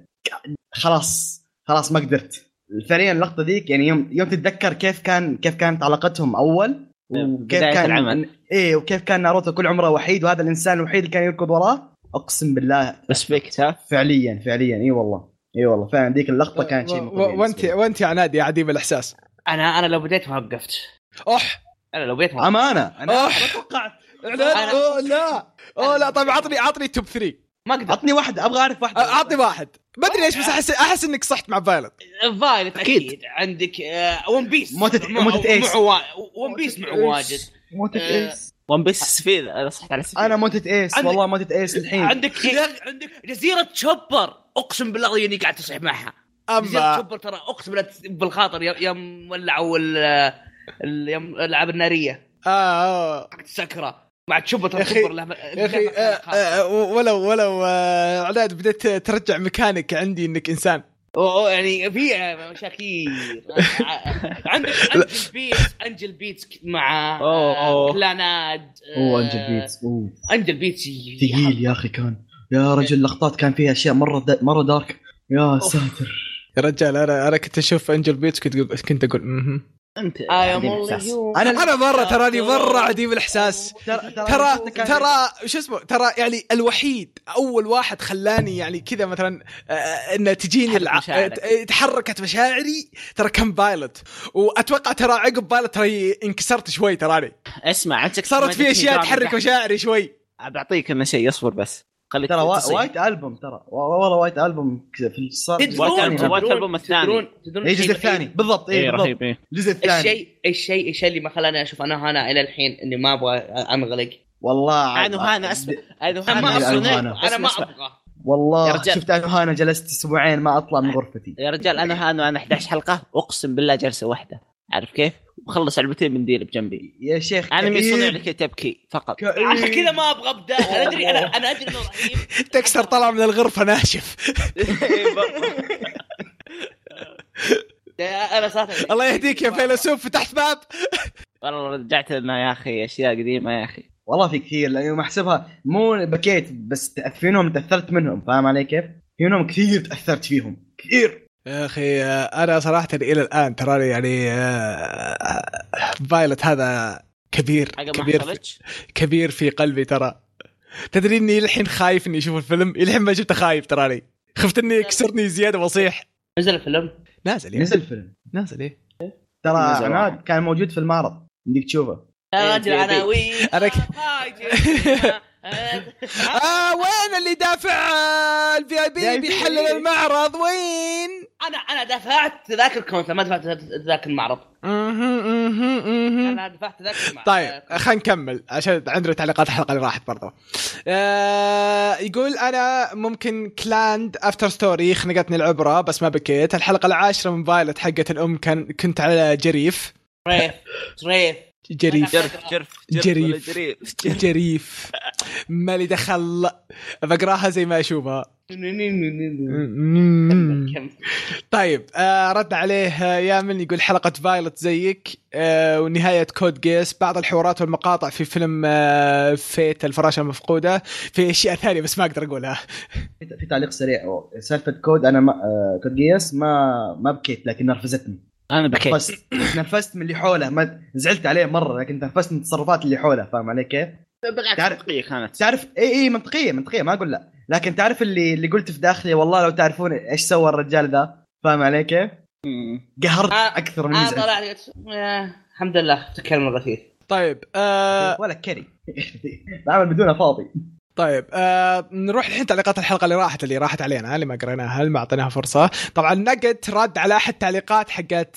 خلاص خلاص ما قدرت فعليا اللقطه ذيك يعني يوم يوم تتذكر كيف كان كيف كانت علاقتهم اول وكيف كان العمل. ايه وكيف كان ناروتو كل عمره وحيد وهذا الانسان الوحيد اللي كان يركض وراه. اقسم بالله ريسبكت ها فعليا فعليا اي والله اي والله فعلا ذيك اللقطه كانت شيء وانت وانت يا نادي يا عديم الاحساس. انا انا لو بديت ما وقفت. اح انا لو بديت ما امانه انا توقعت أوه لا اوه لا طيب عطني عطني توب ثلاثة. ما اقدر عطني واحد ابغى اعرف واحد اعطني واحد ما ادري ليش بس احس احس انك صحت مع فايلوت. فايلوت اكيد عندك ون بيس موتت موتت ايس ون بيس مع واجد موتت ايس ون بيس سفيد انا صحت على سفيد انا موتت ايس والله موتت ايس الحين. عندك عندك جزيره شوبر اقسم بالله يعني قاعد تصيح معها. جزيره شوبر ترى اقسم بالله بالخاطر يوم ولعوا اليوم الالعاب الناريه اه سكره مع تشوبر تشوبر له يا اخي ولو ولو عداد بديت ترجع مكانك عندي انك انسان اوه يعني في مشاكل. عندك انجل بيتس انجل بيتس مع كلاناد اوه انجل بيتس اوه انجل بيتس ثقيل يا اخي كان يا رجل اللقطات كان فيها اشياء مره دا مره دارك يا ساتر يا رجال. انا انا كنت اشوف انجل بيتس كنت كنت اقول اها انت انا انا مره تراني مره عديم الاحساس. ترى ترى شو اسمه ترى يعني الوحيد اول واحد خلاني يعني كذا مثلا ان تجيني الع... تحركت مشاعري ترى كان بايلوت. واتوقع ترى عقب بايلوت ترى انكسرت شوي تراني. اسمع عندك صارت في اشياء تحرك مشاعري شوي. بعطيك انه شيء اصبر بس خليك ترى وايت ألبوم ترى والله وايت ألبوم في الصار وايت ألبوم الثاني الجزء الثاني بالضبط ايه بالضبط الجزء الثاني. الشيء الشيء الشيء اللي ما خلاني اشوف انا هنا الى الحين اني ما ابغى انغلق والله. انا هنا اسمع انا ما انا ما ابغى والله شفت انا هنا جلست اسبوعين ما اطلع من غرفتي يا رجال. انا هنا انا إحدى عشرة حلقه اقسم بالله جلسه واحده عارف كيف وخلص علبتين من ديل بجنبي يا شيخ. انا من صنع لك تبكي فقط عشان كذا ما ابغى ابدا. انا ادري انا انا ادري انه رهيب. تكسر طلع من الغرفه ناشف. انا صراحه الله يهديك يا فيلسوف فتحت باب. والله رجعت لنا يا اخي اشياء قديمه يا اخي والله في كثير لانه محسبها مو بكيت بس فيهم تاثرت منهم فاهم علي كيف. فيهم كثير تاثرت فيهم كثير يا أخي. أنا صراحة إلى الآن ترى يعني فايلوت هذا كبير كبير في كبير في قلبي ترى. تدري اني الحين خايف اني اشوف الفيلم، الحين ما شفته خايف تراني، خفت اني يكسرني زياده واصيح. نزل الفيلم نازل يعني. نزل الفيلم نازل ايه ترى نزل عناد كان موجود في المعرض بدك تشوفه. يا رجل عناوين أنا ك- اه وين اللي دافع الفي اي بي بيحلل المعرض وين؟ انا انا دفعت تذاكر كونسل ما دفعت تذاكر المعرض. انا دفعت تذاكر المعرض. طيب خلينا نكمل عشان عندنا تعليقات الحلقه اللي راحت برضه. آه يقول انا ممكن كلاند افتر ستوري خنقتني العبره بس ما بكيت. الحلقه العاشره من فايلت حقت الام كان كنت على جريف ريف ريف جريف جرف جرف جريف. جريف جريف ما لي دخل بقراها زي ما اشوفها. طيب آه رد عليه يامن يقول حلقة فايلت زيك آه ونهاية كود جيس، بعض الحوارات والمقاطع في فيلم آه فيت الفراشة المفقودة، في أشياء ثانية بس ما أقدر أقولها. في تعليق سريع سالفة كود أنا ما آه كود جيس ما ما بكيت لكن نرفزتني. انا بكيت نرفزت نرفزت من اللي حوله، ما زعلت عليه مرة لكن نرفزت من التصرفات اللي حوله. فاهم علي كيف؟ تعرف منطقية كانت تعرف اي اي منطقيه منطقيه ما اقول لا، لكن تعرف اللي اللي قلت في داخلي والله لو تعرفون ايش سوى الرجال ذا. فاهم علي كيف؟ قهرت آه اكثر من آه زعلت. طلع لي الحمد لله تكلم الغثيث. طيب آه ولا كري بعمل بدونه فاضي. طيب آه نروح الحين تعليقات الحلقة اللي راحت اللي راحت علينا اللي ما قريناها اللي ما أعطيناها فرصة. طبعا نقد رد على أحد تعليقات حقت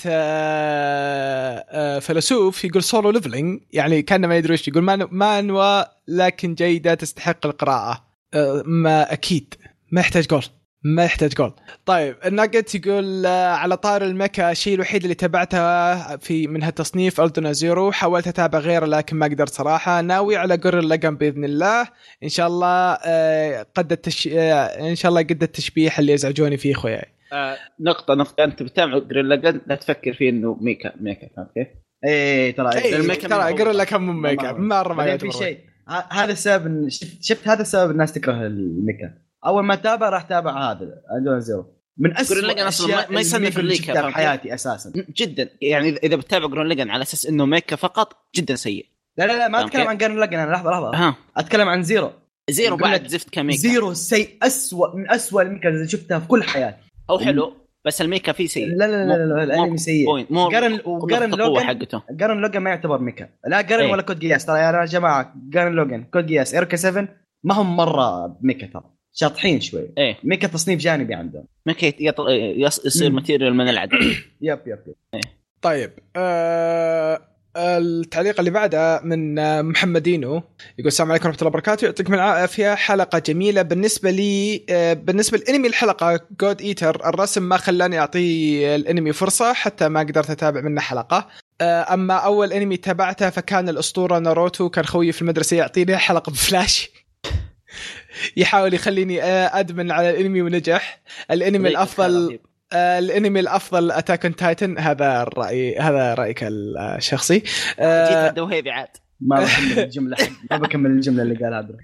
آه آه فيلسوف يقول سولو ليفلينج يعني كان ما يدري ايش يقول، مان مانوا لكن جيدة تستحق القراءة. آه ما أكيد ما يحتاج جول ما يحتاج جول. طيب الناجت يقول على طار الميكا الشيء الوحيد اللي تابعته في من هالتصنيف ألدونا زيرو، حاولت أتابع غيره لكن ما قدرت صراحة. ناوي على جورن لاجان بإذن الله إن شاء الله. قد التش... إن شاء الله قد التشبيح اللي يزعجوني فيه خوياي. آه نقطة نقطة أنت بتابع جورن لاجان لا تفكر فيه إنه ميكا ميكا فاهم كيف؟ ايه ترى إيه ترى جورن لاجان مو ميكا مرة ما يعتبر شيء. هذا السبب شفت شفت هذا السبب الناس تكره الميكا. اول ما تابع راح تابع هذا ألدونا زيرو من أسوأ الاشياء ما يصنف الليكا في حياتي اساسا جدا. يعني اذا بتتابع جورن لاجان على اساس انه ميكا فقط جدا سيء. لا لا لا ما اتكلم عن جورن لاجان انا لحظه لحظه ها. اتكلم عن زيرو. زيرو بعد زفت كميكا. زيرو سيء أسوأ من أسوأ الميكا اللي شفتها في كل حياتي. او حلو بس الميكا فيه سيء. لا لا لا لا الانمي سيء. قرن وقرن لوجان قرن لوجان ما يعتبر ميكا. لا قرن ايه. ولا كود جياس ترى يا جماعه. قرن لوجان كود جياس ايركا سبعة ما هم مره ميكا ترى شاطحين شوي. ايه. ميكا تصنيف جانبي عندهم. ميكا يطل... يصير ماتيريال من العدم. يب يب يب. ايه. طيب آه... التعليق اللي بعده من محمدينو يقول السلام عليكم ورحمة الله وبركاته، يعطيكم العافية، حلقة جميلة. بالنسبة لي بالنسبة للأنمي الحلقة جود إيتر الرسم ما خلاني أعطي الأنمي فرصة حتى ما قدرت أتابع منه حلقة. أما أول أنمي تابعته فكان الأسطورة ناروتو، كان خوي في المدرسة يعطيني حلقة بفلاش يحاول يخليني أدمن على الأنمي ونجح. الأنمي الأفضل الانمي الافضل اتاك اون تايتن. هذا الراي هذا رايك الشخصي. جيت الدوهيبي عاد ما بكمل الجمله ما بكمل الجمله اللي قالها عبد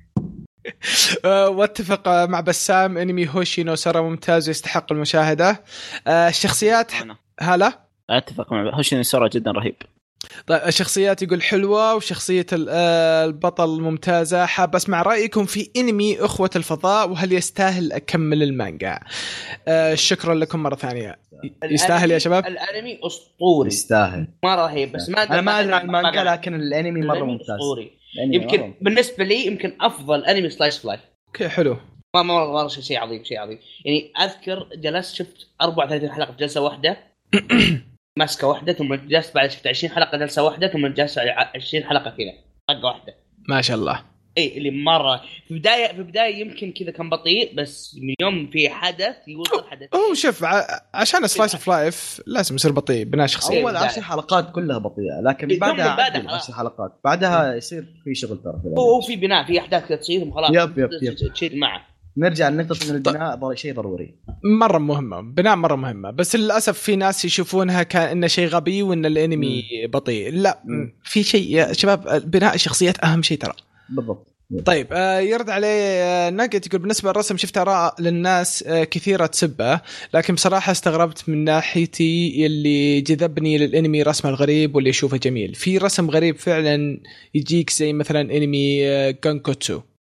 واتفق مع بسام انمي هوشي نو سارا ممتاز يستحق المشاهده. الشخصيات هلا اتفق مع هوشي نو سارا جدا رهيب. طيب الشخصيات يقول حلوة وشخصية البطل ممتازة. حاب أسمع رأيكم في أنمي أخوة الفضاء وهل يستاهل أكمل المانجا؟ آه شكرا لكم مرة ثانية. يستاهل يا شباب. الأنمي أسطوري يستاهل ما رهيب بس ما أنا ما أدري عن المانجا لكن الأنمي مرة ممتاز أسطوري. يمكن مرة. بالنسبة لي يمكن أفضل أنمي سلايس لايف. اوكي حلو ما ما مرة شيء عظيم شيء عظيم يعني. أذكر جلست شفت أربعة وثلاثين حلقة في جلسة واحدة ماسكه واحده ثم جلست بعد شفت عشرين حلقه جلسه واحده ثم جلست عشرين حلقه كذا طقه واحده ما شاء الله. اي اللي مره في بدايه في بدايه يمكن كذا كان بطيء بس من يوم في حدث يوصل حدث. هو شوف ع... عشان سلايس اوف لايف لازم يصير بطيء بناء شخصيه. اول عشر حلقات كلها بطيئه لكن بعدها بعدها عشر حلقات بعدها يصير في شغل ترى. هو في بناء في احداث كذا تصير وخلاص يب يب يب. تشيل معه. نرجع لنقطة إن البناء ضروري شيء ضروري مرة مهمة. بناء مرة مهمة بس للأسف في ناس يشوفونها كأنه شيء غبي وإن الأنمي مم. بطيء. لا مم. في شيء يا شباب بناء الشخصيات أهم شيء ترى. بالضبط. طيب آه يرد عليه آه ناجت يقول بالنسبة للرسم شفت آراء للناس آه كثيرة تسبه لكن بصراحة استغربت من ناحيتي اللي جذبني للأنمي رسمه الغريب واللي يشوفه جميل. في رسم غريب فعلا يجيك زي مثلا أنمي آه جانكوتسو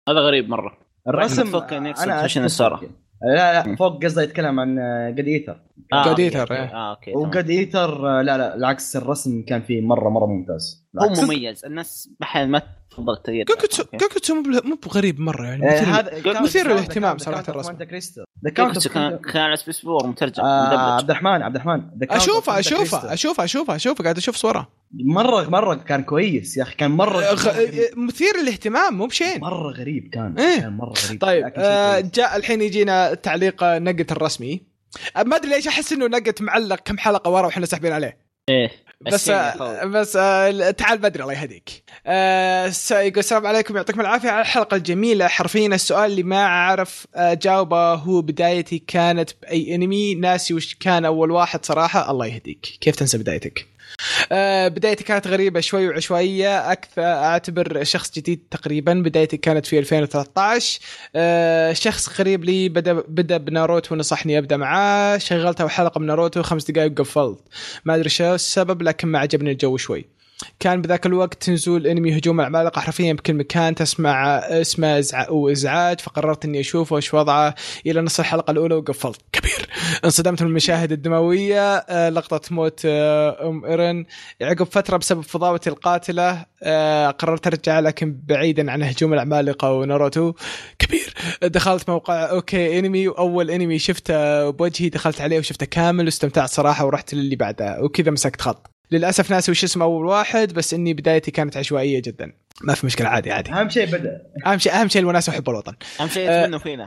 هذا غريب مره. الرسم فوق أن يقصد انا فشن الصورة. لا لا فوق قصده يتكلم عن جاد ايتر. آه جاد أوكي، إيتر، أوكي. إيه. اه اوكي. وجاد ايتر لا لا العكس، الرسم كان فيه مره مره ممتاز. هو مميز. الناس ما ما تفضل التغيير. كوكوتسو كوكوتسو مو مو بغريب مره يعني. آه، مثير هذا مثير للاهتمام صراحه الرسم. كوكوتسو كان كان على سبيس فور مترجم. آه عبد الرحمن عبد الرحمن اشوفه اشوفه اشوفه اشوفه اشوفه قاعد اشوف صوره. مره مره كان كويس يا اخي، كان مره غ... مثير للاهتمام مو بشين، مره غريب كان. إيه؟ كان مره غريب. طيب آه جاء الحين يجينا تعليق نقت الرسمي. ما ادري ليش احس انه نقت معلق كم حلقه ورا وحنا ساحبين عليه. ايه بس آه بس آه تعال بدري الله يهديك. آه يقول السلام عليكم يعطيكم العافيه على الحلقه الجميله. حرفيا السؤال اللي ما اعرف آه جاوبه هو بدايتي كانت باي انمي، ناسي وش كان اول واحد صراحه. الله يهديك كيف تنسى بدايتك؟ آه بدايتي كانت غريبة شوي وعشوائية أكثر، أعتبر شخص جديد تقريبا. بدايتي كانت في ألفين وثلاثة عشر. آه شخص قريب لي بدأ بدأ بناروتو ونصحني أبدأ معاه، شغلته حلقة بناروتو خمس دقائق وقفلت. ما أدري شو السبب لكن ما عجبني الجو شوي. كان بذاك الوقت نزول انمي هجوم العمالقة حرفيا بكل مكان تسمع اسمه إزع... وازعاج، فقررت اني اشوفه وش وضعه الى نص الحلقة الاولى وقفلت. كبير انصدمت من المشاهد الدموية، لقطة موت ام ايرن عقب فترة بسبب فضاوتي القاتلة. قررت ارجع لكن بعيدا عن هجوم العمالقة وناروتو. كبير دخلت موقع اوكي انمي، واول انمي شفته بوجهي دخلت عليه وشفته كامل واستمتعت صراحة ورحت للي بعده وكذا مسكت خط. للأسف ناسي وش اسمه أول واحد، بس إني بدايتي كانت عشوائية جدا. ما في مشكلة عادي عادي. أهم شيء بدأ. أهم شيء أهم شيء الوناسة وحب الوطن. أهم شيء يتمنوا فينا.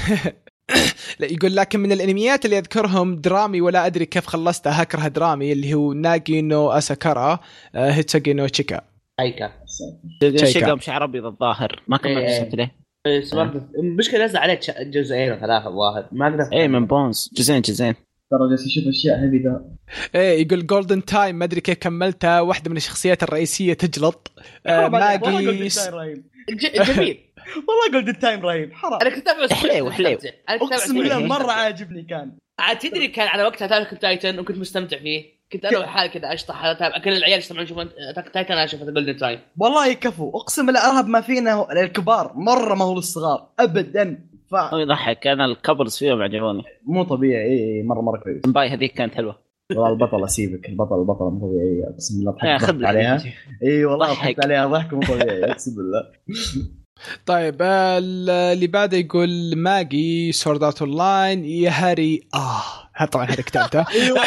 لا يقول لكن من الانميات اللي اذكرهم درامي ولا ادري كيف خلصتها هكرها درامي اللي هو ناجي نو اساكارا هيتساغي نو تشيكا. ايكا تشيكا بشعر ابيض الظاهر ما كملت شفت ليه. المشكله نزل عليه جزئين وثلاثه الظاهر ما اقدر. ايه من بونز جزئين جزئين ترى جالس اشوف اشياء هذي ذا. ايه يقول جولدن تايم ما ادري كيف كملتها، واحده من الشخصيات الرئيسيه تجلط. آه ماجي جميل والله جولدن تايم رهيب. حرام انا كنت اتابع حليو حليو اقسم بالله مره عاجبني. كان عاد تدري كان على وقتها اتابع تايتن وكنت مستمتع فيه. كنت انا وحالي كذا اشطح اتابع كل العيال يسمعون يشوفون تايتن انا اشوف جولدن تايم. والله كفو اقسم بالله ارهب ما فينا الكبار مره ما هو للصغار ابدا. ف يضحك انا الكابلز فيهم عجبوني مو طبيعي. اي مره مره كويس. باي هذيك كانت حلوه والله. البطله سيبك البطل البطله مو طبيعيه اقسم بالله. ضحكت عليها اي والله ضحكت عليها ضحك مو طبيعي اقسم بالله. طيب اللي بعده يقول ماجي سورد اوت اون لاين يا هاري. اه طبعا هذا كتابته.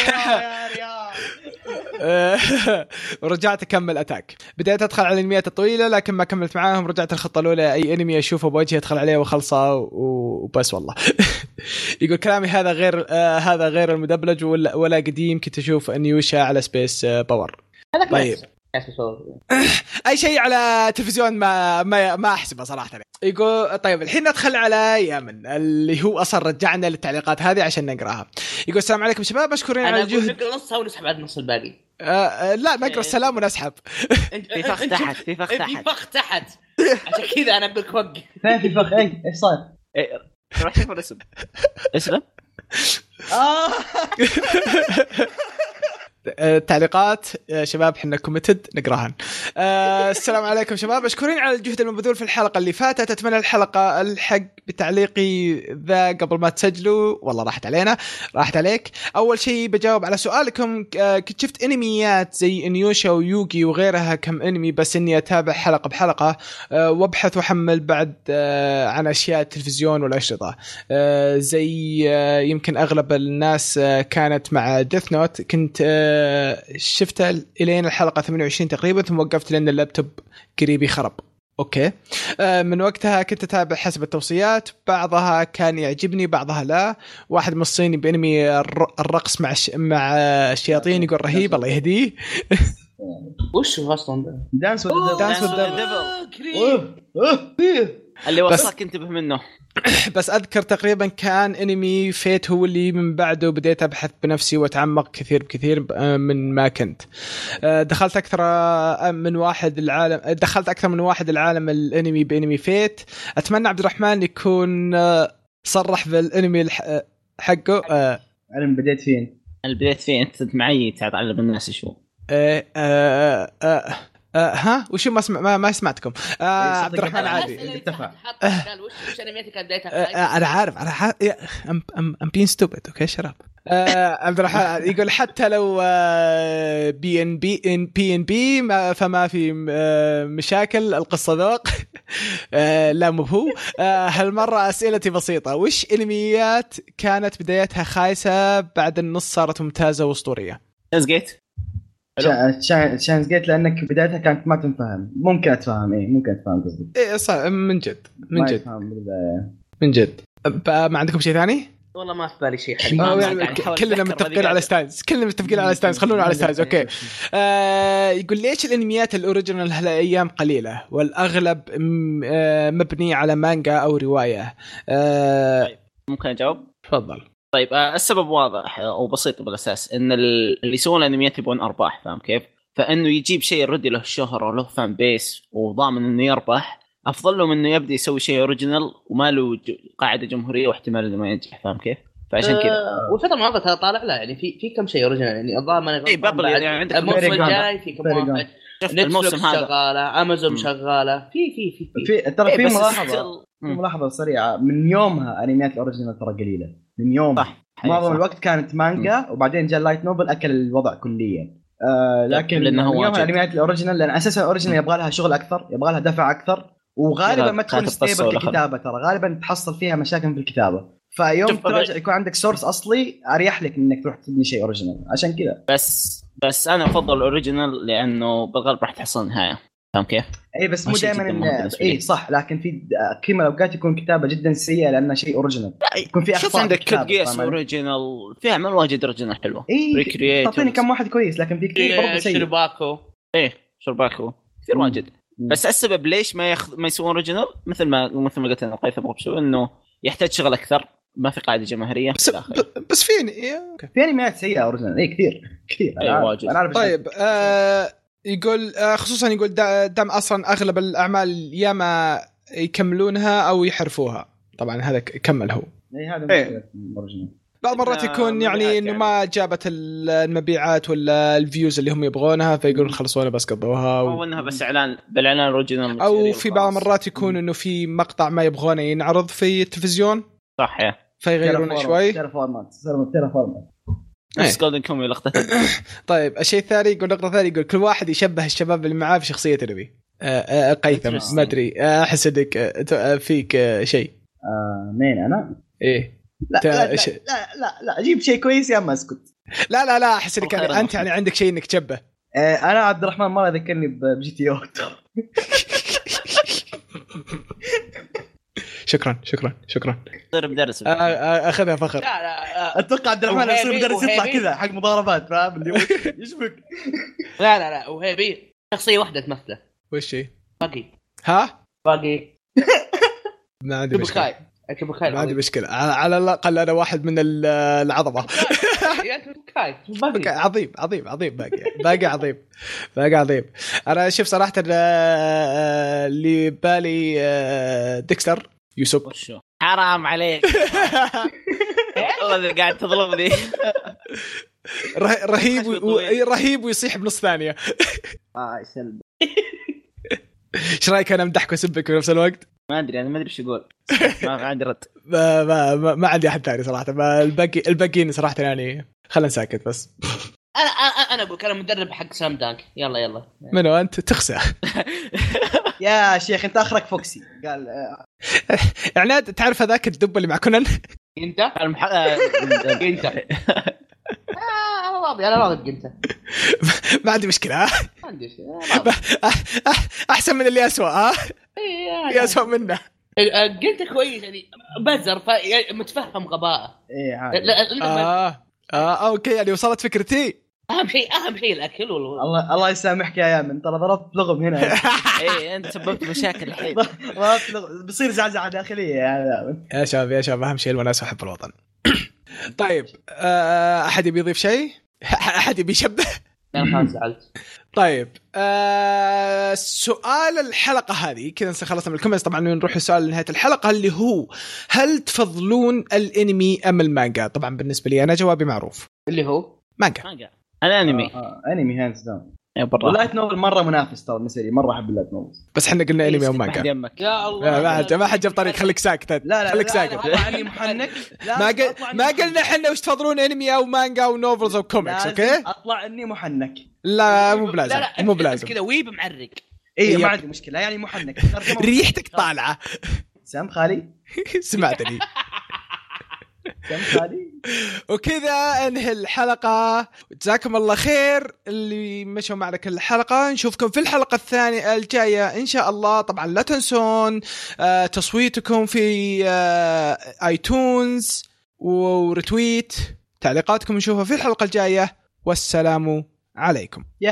ورجعت أكمل أتاك. بدأت أدخل على الأنميات الطويلة لكن ما كملت معاهم. رجعت الخطة الأولى أي أنمي أشوفه بوجهي أدخل عليه وخلصه وبس والله. يقول كلامي هذا غير آه هذا غير المدبلج ولا, ولا قديم. كنت أشوف أنيوشا على سبيس آه باور. طيب اي شيء على تلفزيون ما ما, ما احسبه صراحه. يقول طيب الحين ندخل على يمن اللي هو اصلا رجعنا للتعليقات هذه عشان نقراها. يقول السلام عليكم شباب اشكرين على الجهد. نقرا نصها ونسحب على النص الباقي. آه لا نقرا السلام ونسحب. في فخ تحت في فخ تحت في فخ تحت عشان كذا انا اقول لك وقف. فين في فخ؟ اي ايش صار؟ روح شوف الاسم اسمه. اه تعليقات شباب حنا كوميتد نقراهن. آه السلام عليكم شباب اشكرين على الجهد المبذول في الحلقه اللي فاتت. اتمنى الحلقه الحق بتعليقي ذا قبل ما تسجلوا. والله راحت علينا راحت عليك. اول شيء بجاوب على سؤالكم. آه كنت شفت انميات زي انيوشا ويوغي وغيرها كم انمي بس اني اتابع حلقه بحلقه آه وابحث واحمل بعد آه عن اشياء التلفزيون والاشرطه آه زي آه يمكن اغلب الناس آه كانت مع ديث نوت. كنت آه شفتها إلين الحلقة ثمانية وعشرين تقريبا ثم وقفت لأن اللابتوب قريبي خرب. أوكي من وقتها كنت أتابع حسب التوصيات. بعضها كان يعجبني بعضها لا. واحد من الصيني بأنمي الرقص مع ش... مع الشياطين يقول رهيب الله يهديه. وش هو أصلا دانس وذ دانس وذ اللي وصلك انتبه منه. بس أذكر تقريبا كان أنمي فيت هو اللي من بعده بديت أبحث بنفسي وأتعمق كثير بكثير من ما كنت. دخلت أكثر من واحد العالم دخلت أكثر من واحد العالم الأنمي بأنمي فيت. أتمنى عبد الرحمن يكون صرح بالأنمي حقه. أنا بديت فين البداية فين أنت معي تعلم الناس شو. أه أه أه آه ها وش ما سمع ما, ما سمعتكم آه عبد الرحمن عادي اتفق قال وش وش انمياتك كانت بدايتها انا عارف انا ح... ام ام ام بين ستوبد اوكي شراب آه عبد الرحمن يقول حتى لو آه بي ان بي ان بي ان بي ما فما في آه مشاكل القصه ذوق آه لا مو هو آه هالمره اسئلتي بسيطه وش انميات كانت بدايتها خايسه بعد النص صارت ممتازه واسطوريه؟ جيت شاينز جيت لانك بدايتها كانت ما تنفهم ممكن اتفهم ايه ممكن اتفهم قصدك ايه صح من جد من جد من جد ما عندكم شيء ثاني؟ والله ما في بالي شيء حلو يعني كلنا متفقين على ستاينز كلنا متفقين على ستاينز خلونا على ستاينز اوكي آه يقول ليش الانميات الاوريجينال هالايام قليله والاغلب مبني على مانجا او روايه آه طيب ممكن اجاوب تفضل طيب السبب واضح او بسيط بالاساس ان اللي يسوون انميات يبون ارباح فاهم كيف فانه يجيب شيء يرد له الشهره وله فان بيس وضامن انه يربح افضل له من انه يبدا يسوي شيء اوريجينال وما له قاعده جمهوريه واحتمال انه ما ينجح فاهم كيف فعشان كذا أه والفتره الماضيه طالع لا يعني في في كم شيء اوريجينال يعني الضامن اي بابل يعني عندك الموسم الجاي في كم واحد الموسم هذا شغاله امازون شغاله في في في في ترى في ملاحظه ملاحظه سريعه من يومها انميات الاوريجينال ترى قليله من يومها معظم الوقت كانت مانجا وبعدين جاء لايت نوبل اكل الوضع كليا آه لكن لانه هو الانميات الاوريجينال لان اساسا الاوريجينال يبغى لها شغل اكثر يبغى لها دفع اكثر وغالبا ما تكون ستيبل ككتابه ترى غالبا تحصل فيها مشاكل في الكتابه فيوم تراجع يكون عندك سورس اصلي اريح لك انك تروح تبني شيء اوريجينال عشان كذا بس بس انا افضل الاوريجينال لانه بالغالب راح تحصل نهايه فاهم كيف اي بس مو دائما إن... اي صح لكن في كلمه الاوقات يكون كتابه جدا سيئه لانه شيء اوريجينال يكون في اخطاء عندك كود جيس اوريجينال في اعمال واجد اوريجينال حلوه اي تعطيني كم واحد كويس لكن في كثير برضه سيء شرباكو ايه شرباكو كثير واجد بس السبب ليش ما ياخذ ما يسوون اوريجينال مثل ما مثل ما قلت انا قيثم بشو انه يحتاج شغل اكثر ما في قاعده جماهيريه بس, بس فين في انميات سيئه اوريجينال اي كثير كثير انا عارف انا عارف طيب آه يقول آه خصوصا يقول دام اصلا اغلب الاعمال يا ما يكملونها او يحرفوها طبعا هذا كمل هو اي هذا مشكله الاوريجينال بعض مرات يكون يعني انه ما جابت المبيعات ولا الفيوز اللي هم يبغونها فيقولون خلصونا بس قضوها او انها بس اعلان بالاعلان اوريجينال او في بعض مرات يكون انه في مقطع ما يبغونه ينعرض في التلفزيون صح يا فيغيرون شوي ترى فورمات ترى فورمات بس جولدن كومي لقطه طيب الشيء الثاني يقول نقطه ثانيه يقول كل واحد يشبه الشباب اللي معاه في شخصيه نبي قيثم ما ادري احس انك فيك شيء مين انا ايه لا لا, لا, لا لا لا اجيب شيء كويس يا ما اسكت لا لا لا احس انك انت يعني عندك شيء انك تشبه انا عبد الرحمن مره ذكرني بجي تي او شكرا شكرا شكرا صير مدرس اخذها فخر لا لا اتوقع عبد الرحمن يصير مدرس يطلع كذا حق مضاربات فاهم اللي يشبك لا لا لا وهيبي شخصيه واحده تمثله وش هي باقي ها باقي ما عندي مشكله ما عندي ما مشكله على الاقل انا واحد من العظمه عظيم عظيم عظيم باقي باقي عظيم باقي عظيم انا شوف صراحه اللي بالي ديكستر يوسف حرام عليك والله قاعد تظلمني رهيب رهيب ويصيح بنص ثانيه اه سلب ايش رايك انا امدحك واسبك في نفس الوقت ما ادري انا ما ادري ايش اقول ما عندي رد ما ما, ما, ما عندي احد ثاني صراحه ما الباقي الباقيين صراحه يعني خلنا ساكت بس انا انا اقول انا مدرب حق سام دانك يلا يلا منو انت تخسى يا شيخ انت اخرك فوكسي قال يعني تعرف هذاك الدب اللي مع كونان انت المح... انت انا راضي انا راضي انت ما عندي مشكله ما عندي شيء احسن من اللي اسوء ها يا اسوء منه قلت كويس يعني بزر متفهم غباءه ايه عادي اه اه اوكي يعني وصلت فكرتي اهم شيء اهم شيء الاكل والله الله الله يسامحك يا يامن ترى ضربت لغم هنا ايه انت سببت مشاكل الحين ضربت لغم بصير زعزعه داخليه يا يا شباب يا شباب اهم شيء الوناس وحب الوطن طيب احد يبي يضيف شيء احد يبي يشبه انا زعلت طيب آه سؤال الحلقة هذه كذا خلصنا من الكومنتس طبعا نروح لسؤال نهاية الحلقة اللي هو هل تفضلون الانمي ام المانجا؟ طبعا بالنسبة لي انا جوابي معروف اللي هو مانجا مانجا انا انمي آه آه انمي هاندز داون اللايت نوفل مره منافس ترى بالنسبه لي، مره احب اللايت نوفل. بس احنا قلنا انمي ومانجا. يا الله لا ما حد ما حد جاب طريق، خليك ساكت. لا لا خليك ساكت. اطلع عني محنك. ما قل ما قلنا احنا وش تفضلون انمي او مانجا او نوفلز او كوميكس. اوكي اطلع اني محنك. لا مو بلازم مو بلازم كذا ويب معرق. اي ما عندي مشكله يعني محنك. ريحتك طالعه. سام خالي سمعتني. سام خالي. وكذا انهي الحلقه. جزاكم الله خير اللي مشوا معنا كل الحلقه. نشوفكم في الحلقه الثانيه الجايه ان شاء الله. طبعا لا تنسون آه تصويتكم في آه ايتونز ورتويت تعليقاتكم نشوفها في الحلقه الجايه. والسلام عليكم.